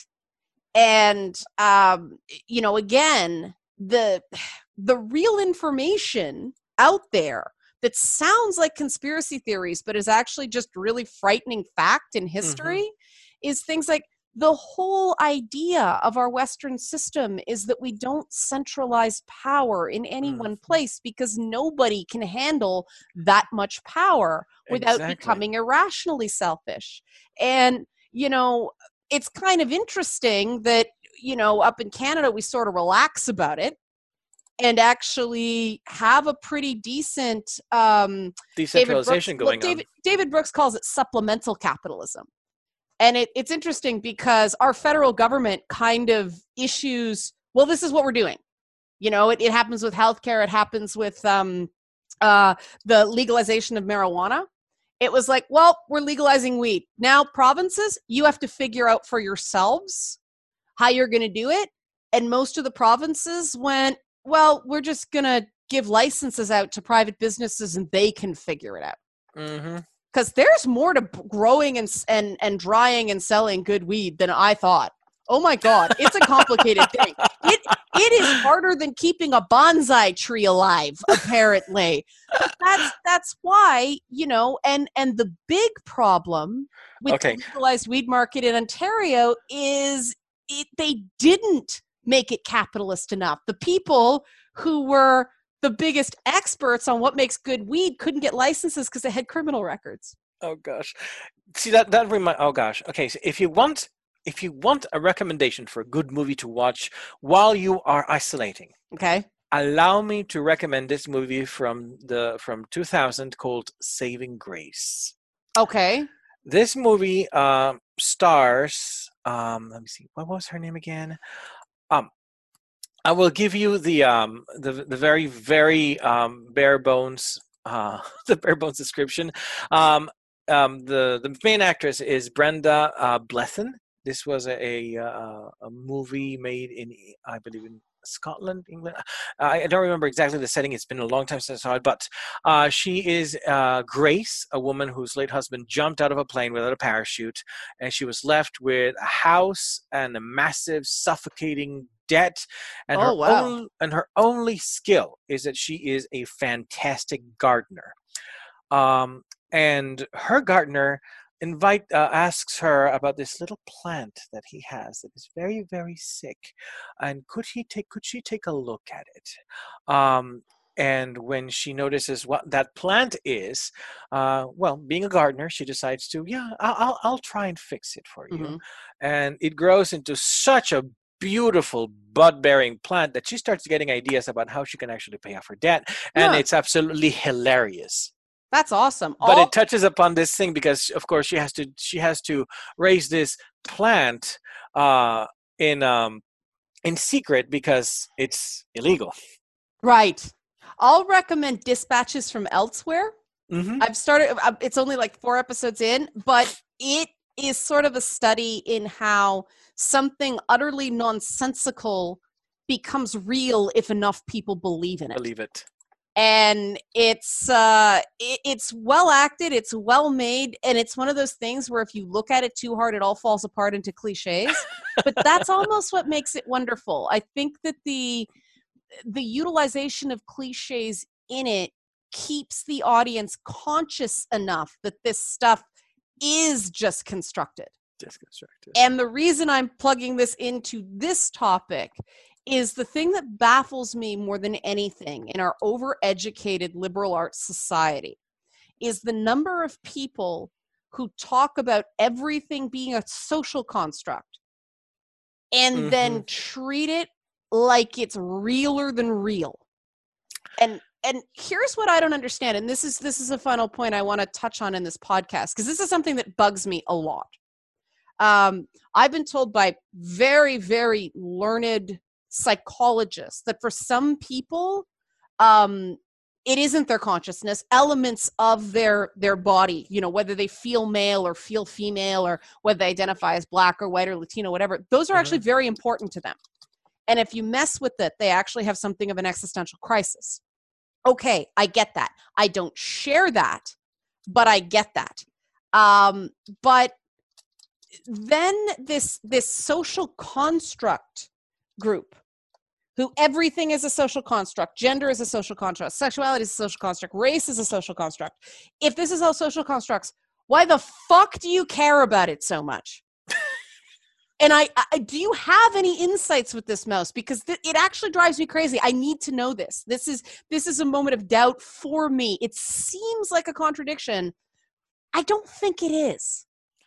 And, um, you know, again, the the real information out there that sounds like conspiracy theories, but is actually just really frightening fact in history mm-hmm. is things like the whole idea of our Western system is that we don't centralize power in any mm-hmm. one place because nobody can handle that much power without Exactly. becoming irrationally selfish. And, you know, it's kind of interesting that, you know, up in Canada, we sort of relax about it and actually have a pretty decent um, decentralization David Brooks, going well, David, on. David Brooks calls it supplemental capitalism. And it, it's interesting because our federal government kind of issues, well, this is what we're doing. You know, it, it happens with healthcare. It happens with um, uh, the legalization of marijuana. It was like, well, we're legalizing weed. Now, provinces, you have to figure out for yourselves how you're going to do it. And most of the provinces went, well, we're just going to give licenses out to private businesses and they can figure it out. Mm-hmm. Because there's more to growing and, and and drying and selling good weed than I thought. Oh my God, it's a complicated thing. It it is harder than keeping a bonsai tree alive, apparently. That's that's why, you know, and and the big problem with okay. the legalized weed market in Ontario is it, they didn't make it capitalist enough. The people who were the biggest experts on what makes good weed couldn't get licenses because they had criminal records. Oh gosh, see that that remind. Oh gosh. Okay, so if you want if you want a recommendation for a good movie to watch while you are isolating, okay, allow me to recommend this movie from the from two thousand called Saving Grace. Okay. This movie uh, stars. Um, let me see. What was her name again? Um. I will give you the um, the the very very um, bare bones uh, the bare bones description. Um, um, the the main actress is Brenda uh, Blethyn. This was a a, uh, a movie made in, I believe, in Scotland, England. I don't remember exactly the setting. It's been a long time since I saw it. But uh, she is uh, Grace, a woman whose late husband jumped out of a plane without a parachute, and she was left with a house and a massive, suffocating debt, and oh, her wow. only, and her only skill is that she is a fantastic gardener. Um, and her gardener invite uh, asks her about this little plant that he has that is very very sick, and could he take could she take a look at it? Um, and when she notices what that plant is, uh, well, being a gardener, she decides to, yeah, I'll I'll, I'll try and fix it for you. Mm-hmm. And it grows into such a beautiful bud-bearing plant that she starts getting ideas about how she can actually pay off her debt, and yeah. It's absolutely hilarious. That's awesome. But All- it touches upon this thing because, of course, she has to she has to raise this plant uh, in um, in secret because it's illegal. Right. I'll recommend Dispatches from Elsewhere. Mm-hmm. I've started, uh, it's only like four episodes in, but it is sort of a study in how something utterly nonsensical becomes real if enough people believe in it. Believe it. And it's uh it, it's well acted, it's well made, and it's one of those things where if you look at it too hard, it all falls apart into cliches. But that's almost what makes it wonderful. I think that the the utilization of cliches in it keeps the audience conscious enough that this stuff is just constructed. Just constructed. And the reason I'm plugging this into this topic is the thing that baffles me more than anything in our overeducated liberal arts society is the number of people who talk about everything being a social construct and Mm-hmm. then treat it like it's realer than real. And and here's what I don't understand, and this is this is a final point I want to touch on in this podcast, because this is something that bugs me a lot. Um, I've been told by very, very learned psychologists that for some people, um, it isn't their consciousness. Elements of their their body, you know, whether they feel male or feel female, or whether they identify as black or white or Latino, whatever, those are Mhm. actually very important to them. And if you mess with it, they actually have something of an existential crisis. Okay, I get that. I don't share that, but I get that. Um, but then this this social construct group, who everything is a social construct, gender is a social construct, sexuality is a social construct, race is a social construct. If this is all social constructs, why the fuck do you care about it so much? And I, I, do you have any insights with this, Mouse? Because th- it actually drives me crazy. I need to know this. This is this is a moment of doubt for me. It seems like a contradiction. I don't think it is.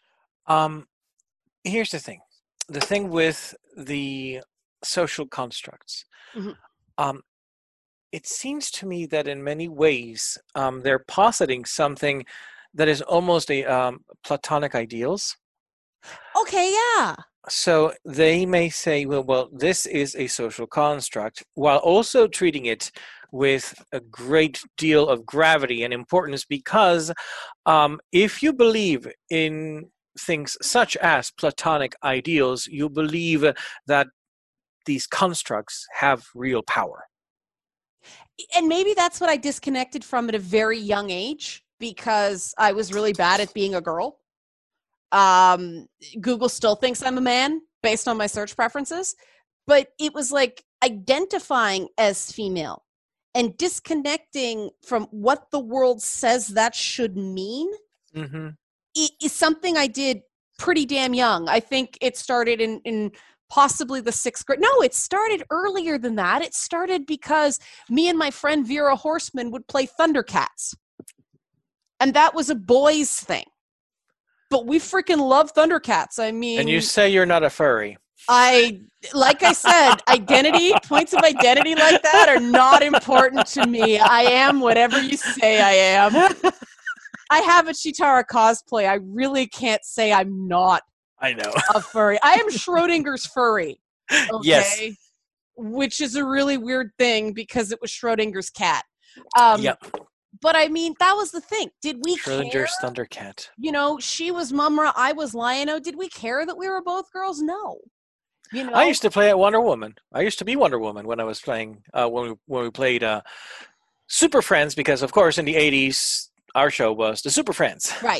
Um, here's the thing. The thing with the social constructs. Mhm. Um, it seems to me that in many ways um, they're positing something that is almost a um, Platonic ideals. Okay, yeah. So they may say, well, well, this is a social construct, while also treating it with a great deal of gravity and importance, because um, if you believe in things such as Platonic ideals, you believe that these constructs have real power. And maybe that's what I disconnected from at a very young age, because I was really bad at being a girl. Um, Google still thinks I'm a man based on my search preferences, but it was like identifying as female and disconnecting from what the world says that should mean. Mm-hmm. It is something I did pretty damn young. I think it started in, in possibly the sixth grade. No, it started earlier than that. It started because me and my friend Vera Horseman would play Thundercats. And that was a boys' thing. But we freaking love Thundercats. I mean... And you say you're not a furry. I, like I said, identity, points of identity like that are not important to me. I am whatever you say I am. I have a Chitara cosplay. I really can't say I'm not I know. a furry. I am Schrodinger's furry. Okay? Yes. Which is a really weird thing because it was Schrodinger's cat. Um, Yep. But I mean, that was the thing. Did we care? Schrodinger's Thundercat. You know, she was Mumra, I was Lion-O. Did we care that we were both girls? No. You know, I used to play at Wonder Woman. I used to be Wonder Woman when I was playing, uh, when, we, when we played uh, Super Friends, because, of course, in the eighties, our show was the Super Friends. Right.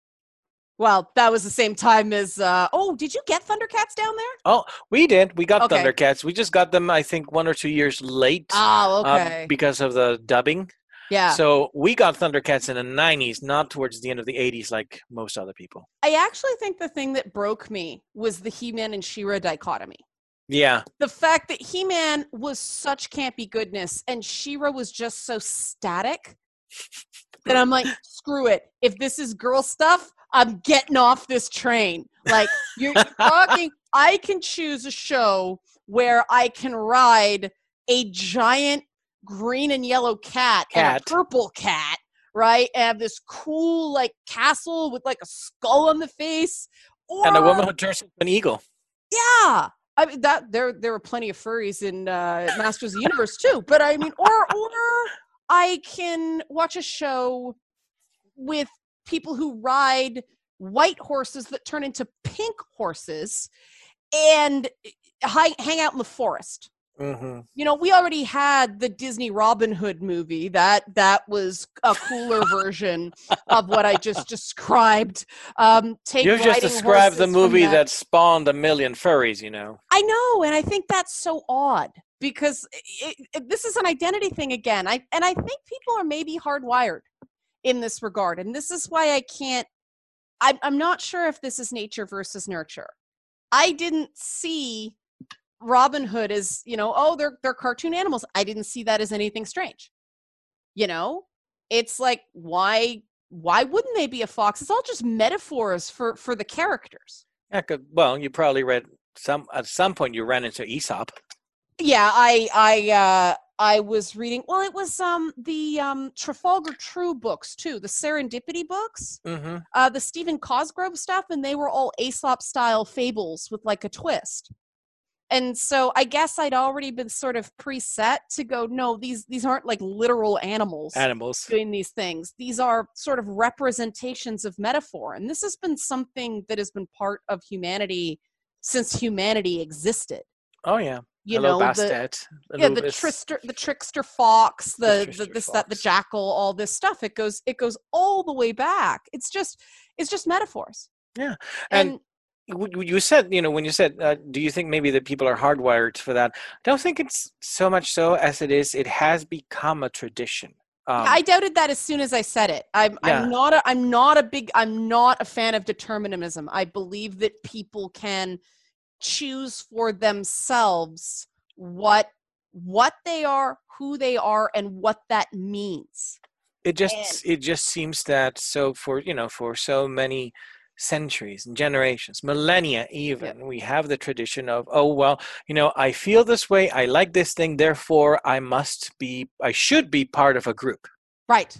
Well, that was the same time as, uh, oh, did you get Thundercats down there? Oh, we did. We got Okay. Thundercats. We just got them, I think, one or two years late Oh, uh, okay. because of the dubbing. Yeah. So we got Thundercats in the nineties, not towards the end of the eighties like most other people. I actually think the thing that broke me was the He-Man and She-Ra dichotomy. Yeah. The fact that He-Man was such campy goodness and She-Ra was just so static that I'm like, screw it. If this is girl stuff, I'm getting off this train. Like, you're, you're talking, I can choose a show where I can ride a giant green and yellow cat, Cat. and a purple cat, right? And have this cool, like, castle with, like, a skull on the face. Or, And a woman who turns into an eagle. yeah. I mean, that there there were plenty of furries in uh, Masters of the Universe, too. But, I mean, or or I can watch a show with people who ride white horses that turn into pink horses and hi- hang out in the forest. Mm-hmm. You know, we already had the Disney Robin Hood movie. That that was a cooler version of what I just described. Um, take You've just riding described the horses from movie that. that spawned a million furries, you know. I know, and I think that's so odd because it, it, this is an identity thing again. I and I think people are maybe hardwired in this regard, and this is why I can't. I'm I'm not sure if this is nature versus nurture. I didn't see Robin Hood as, you know, oh, they're they're cartoon animals. I didn't see that as anything strange. You know, it's like why why wouldn't they be a fox? It's all just metaphors for for the characters. Yeah, 'cause- well, you probably read some at some point. You ran into Aesop. Yeah, I I uh I was reading. Well, it was um the um Trafalgar True books too, the Serendipity books, Mm-hmm. uh the Stephen Cosgrove stuff, and they were all Aesop style fables with like a twist. And so I guess I'd already been sort of preset to go, no, these these aren't like literal animals Animals. doing these things. These are sort of representations of metaphor. And this has been something that has been part of humanity since humanity existed. Oh yeah. You Hello, know, Bastet. the yeah, the Anubis. trickster, the trickster fox, the, the, trickster this, that, the fox. jackal, all this stuff. It goes, it goes all the way back. It's just, it's just metaphors. Yeah. And, And w- you said, you know, when you said, uh, do you think maybe that people are hardwired for that? I don't think it's so much so as it is. It has become a tradition. Um, I doubted that as soon as I said it. I'm, Yeah. I'm not a, I'm not a big, I'm not a fan of determinism. I believe that people can choose for themselves what, what they are, who they are, and what that means. it just it just seems that so for you know for so many centuries and generations, millennia even, we have the tradition of, oh well, you know, I feel this way, I like this thing, therefore I must be, I should be part of a group, Right.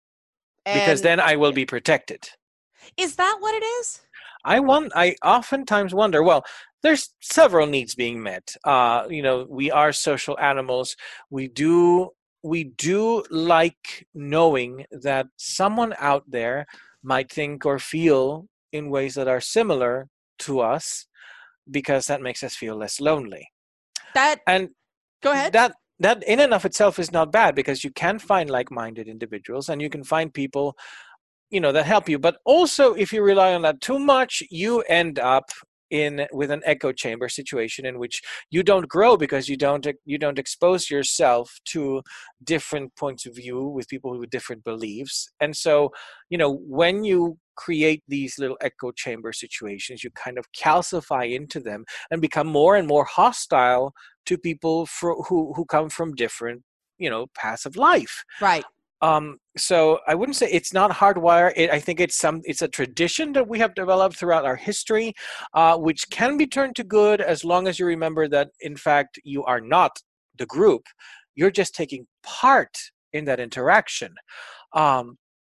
because And then I will be protected. is that what it is? I want. I oftentimes wonder. Well, there's several needs being met. Uh, you know, we are social animals. We do. We do like knowing that someone out there might think or feel in ways that are similar to us, because that makes us feel less lonely. That, And go ahead. that that in and of itself is not bad, because you can find like-minded individuals and you can find people, you know, that help you. But also, if you rely on that too much, you end up in with an echo chamber situation in which you don't grow, because you don't you don't expose yourself to different points of view with people with different beliefs. And so, you know, when you create these little echo chamber situations, you kind of calcify into them and become more and more hostile to people for, who who come from different, you know, paths of life. Right. Um, so I wouldn't say it's not hardwired. It, I think it's some it's a tradition that we have developed throughout our history, uh, which can be turned to good as long as you remember that, in fact, you are not the group. You're just taking part in that interaction. Um,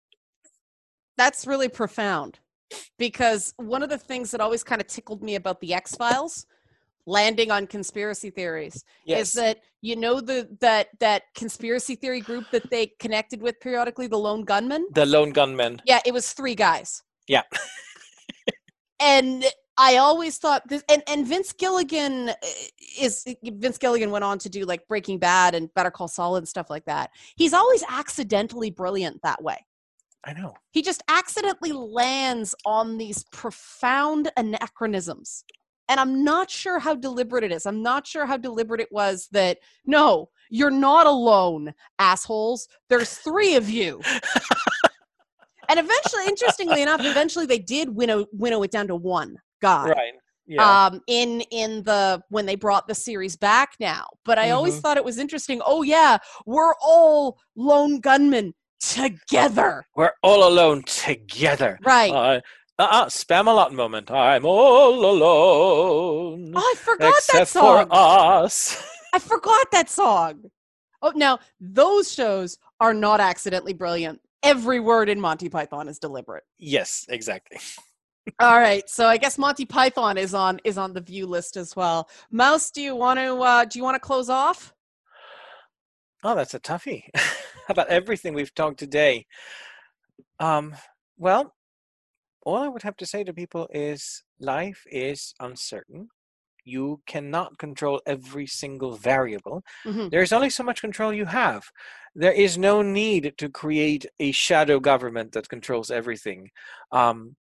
That's really profound, because one of the things that always kind of tickled me about the X-Files landing on conspiracy theories yes. is that, you know, the that that conspiracy theory group that they connected with periodically, the Lone Gunmen. The Lone Gunmen. Yeah, it was three guys. Yeah. And I always thought this, and, and Vince Gilligan is Vince Gilligan went on to do like Breaking Bad and Better Call Saul and stuff like that. He's always accidentally brilliant that way. I know. He just accidentally lands on these profound anachronisms. And I'm not sure how deliberate it is. I'm not sure how deliberate it was that, no, you're not alone, assholes. There's three of you. And eventually, interestingly enough, eventually they did winnow, winnow it down to one guy. Right. Yeah. Um, in in the when they brought the series back now. But I always Mhm. thought it was interesting. Oh yeah, we're all lone gunmen together. We're all alone together. Right. Uh, uh-uh, Spam-A-Lot moment. I'm all alone. Oh, I forgot that except song. for us. I forgot that song. Oh, now those shows are not accidentally brilliant. Every word in Monty Python is deliberate. Yes, exactly. All right, so I guess Monty Python is on is on the view list as well. Mouse, do you want to uh, do you want to close off? Oh, that's a toughie. How about everything we've talked today? Um, well, all I would have to say to people is life is uncertain. You cannot control every single variable. Mhm. There's only so much control you have. There is no need to create a shadow government that controls everything. Um,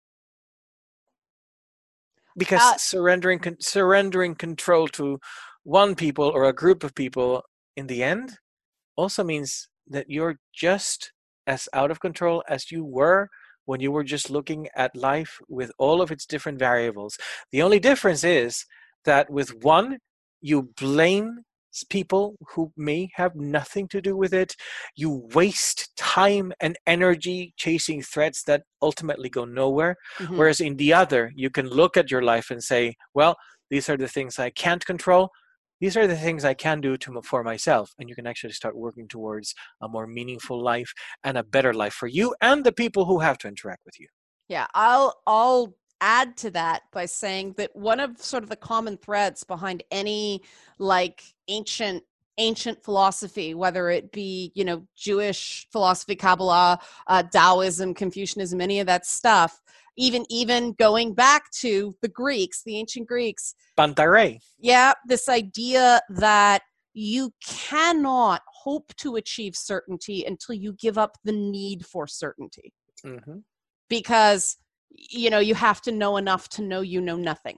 because Uh, surrendering con- surrendering control to one people or a group of people in the end also means that you're just as out of control as you were when you were just looking at life with all of its different variables. The only difference is that with one, you blame people who may have nothing to do with it. You waste time and energy chasing threats that ultimately go nowhere. mhm. Whereas in the other, you can look at your life and say, well, these are the things I can't control. These are the things I can do to for myself, and you can actually start working towards a more meaningful life and a better life for you and the people who have to interact with you. Yeah, I'll I'll add to that by saying that one of sort of the common threads behind any like ancient ancient philosophy, whether it be, you know, Jewish philosophy, Kabbalah, uh, Taoism, Confucianism, any of that stuff, even even going back to the Greeks, the ancient Greeks, Pantare. yeah, this idea that you cannot hope to achieve certainty until you give up the need for certainty, Mm-hmm. because you know you have to know enough to know you know nothing.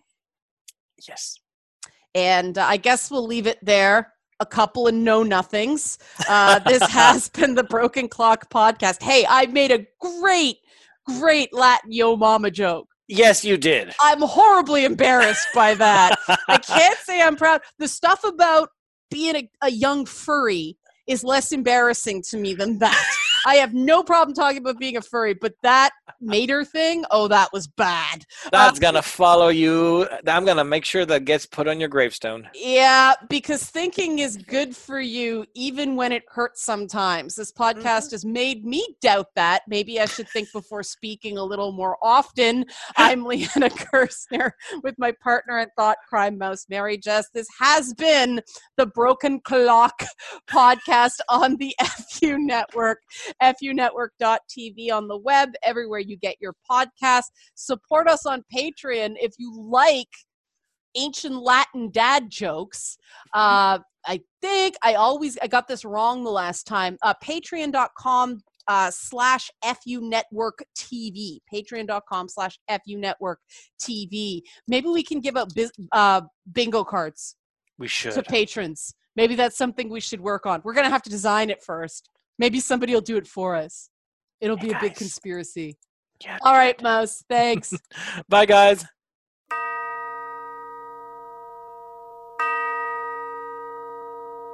Yes. And uh, I guess we'll leave it there. A couple of know nothings. Uh, this has been the Broken Clock Podcast. Hey, I made a great, great Latin yo mama joke. Yes, you did. I'm horribly embarrassed by that. I can't say I'm proud. The stuff about being a, a young furry is less embarrassing to me than that. I have no problem talking about being a furry, but that mater thing, oh, that was bad. That's Uh, going to follow you. I'm going to make sure that gets put on your gravestone. Yeah, because thinking is good for you even when it hurts sometimes. This podcast Mm-hmm. has made me doubt that. Maybe I should think before speaking a little more often. I'm Leanna Kirstner with my partner in thought crime, Mouse Mary Jess. This has been the Broken Clock Podcast on the F U Network, F U network dot T V on the web, everywhere you get your podcast. Support us on Patreon if you like ancient Latin dad jokes. Uh, I think I always, I got this wrong the last time. Uh, Patreon.com uh, slash FU Network TV. Patreon.com slash FU Network TV. Maybe we can give out biz, uh, bingo cards We should. to patrons. Maybe that's something we should work on. We're going to have to design it first. Maybe somebody will do it for us. It'll Hey, be a big guys. conspiracy. Yeah, All right, Mouse. Thanks. bye, guys.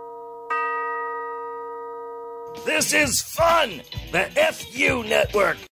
This is fun! The F U Network!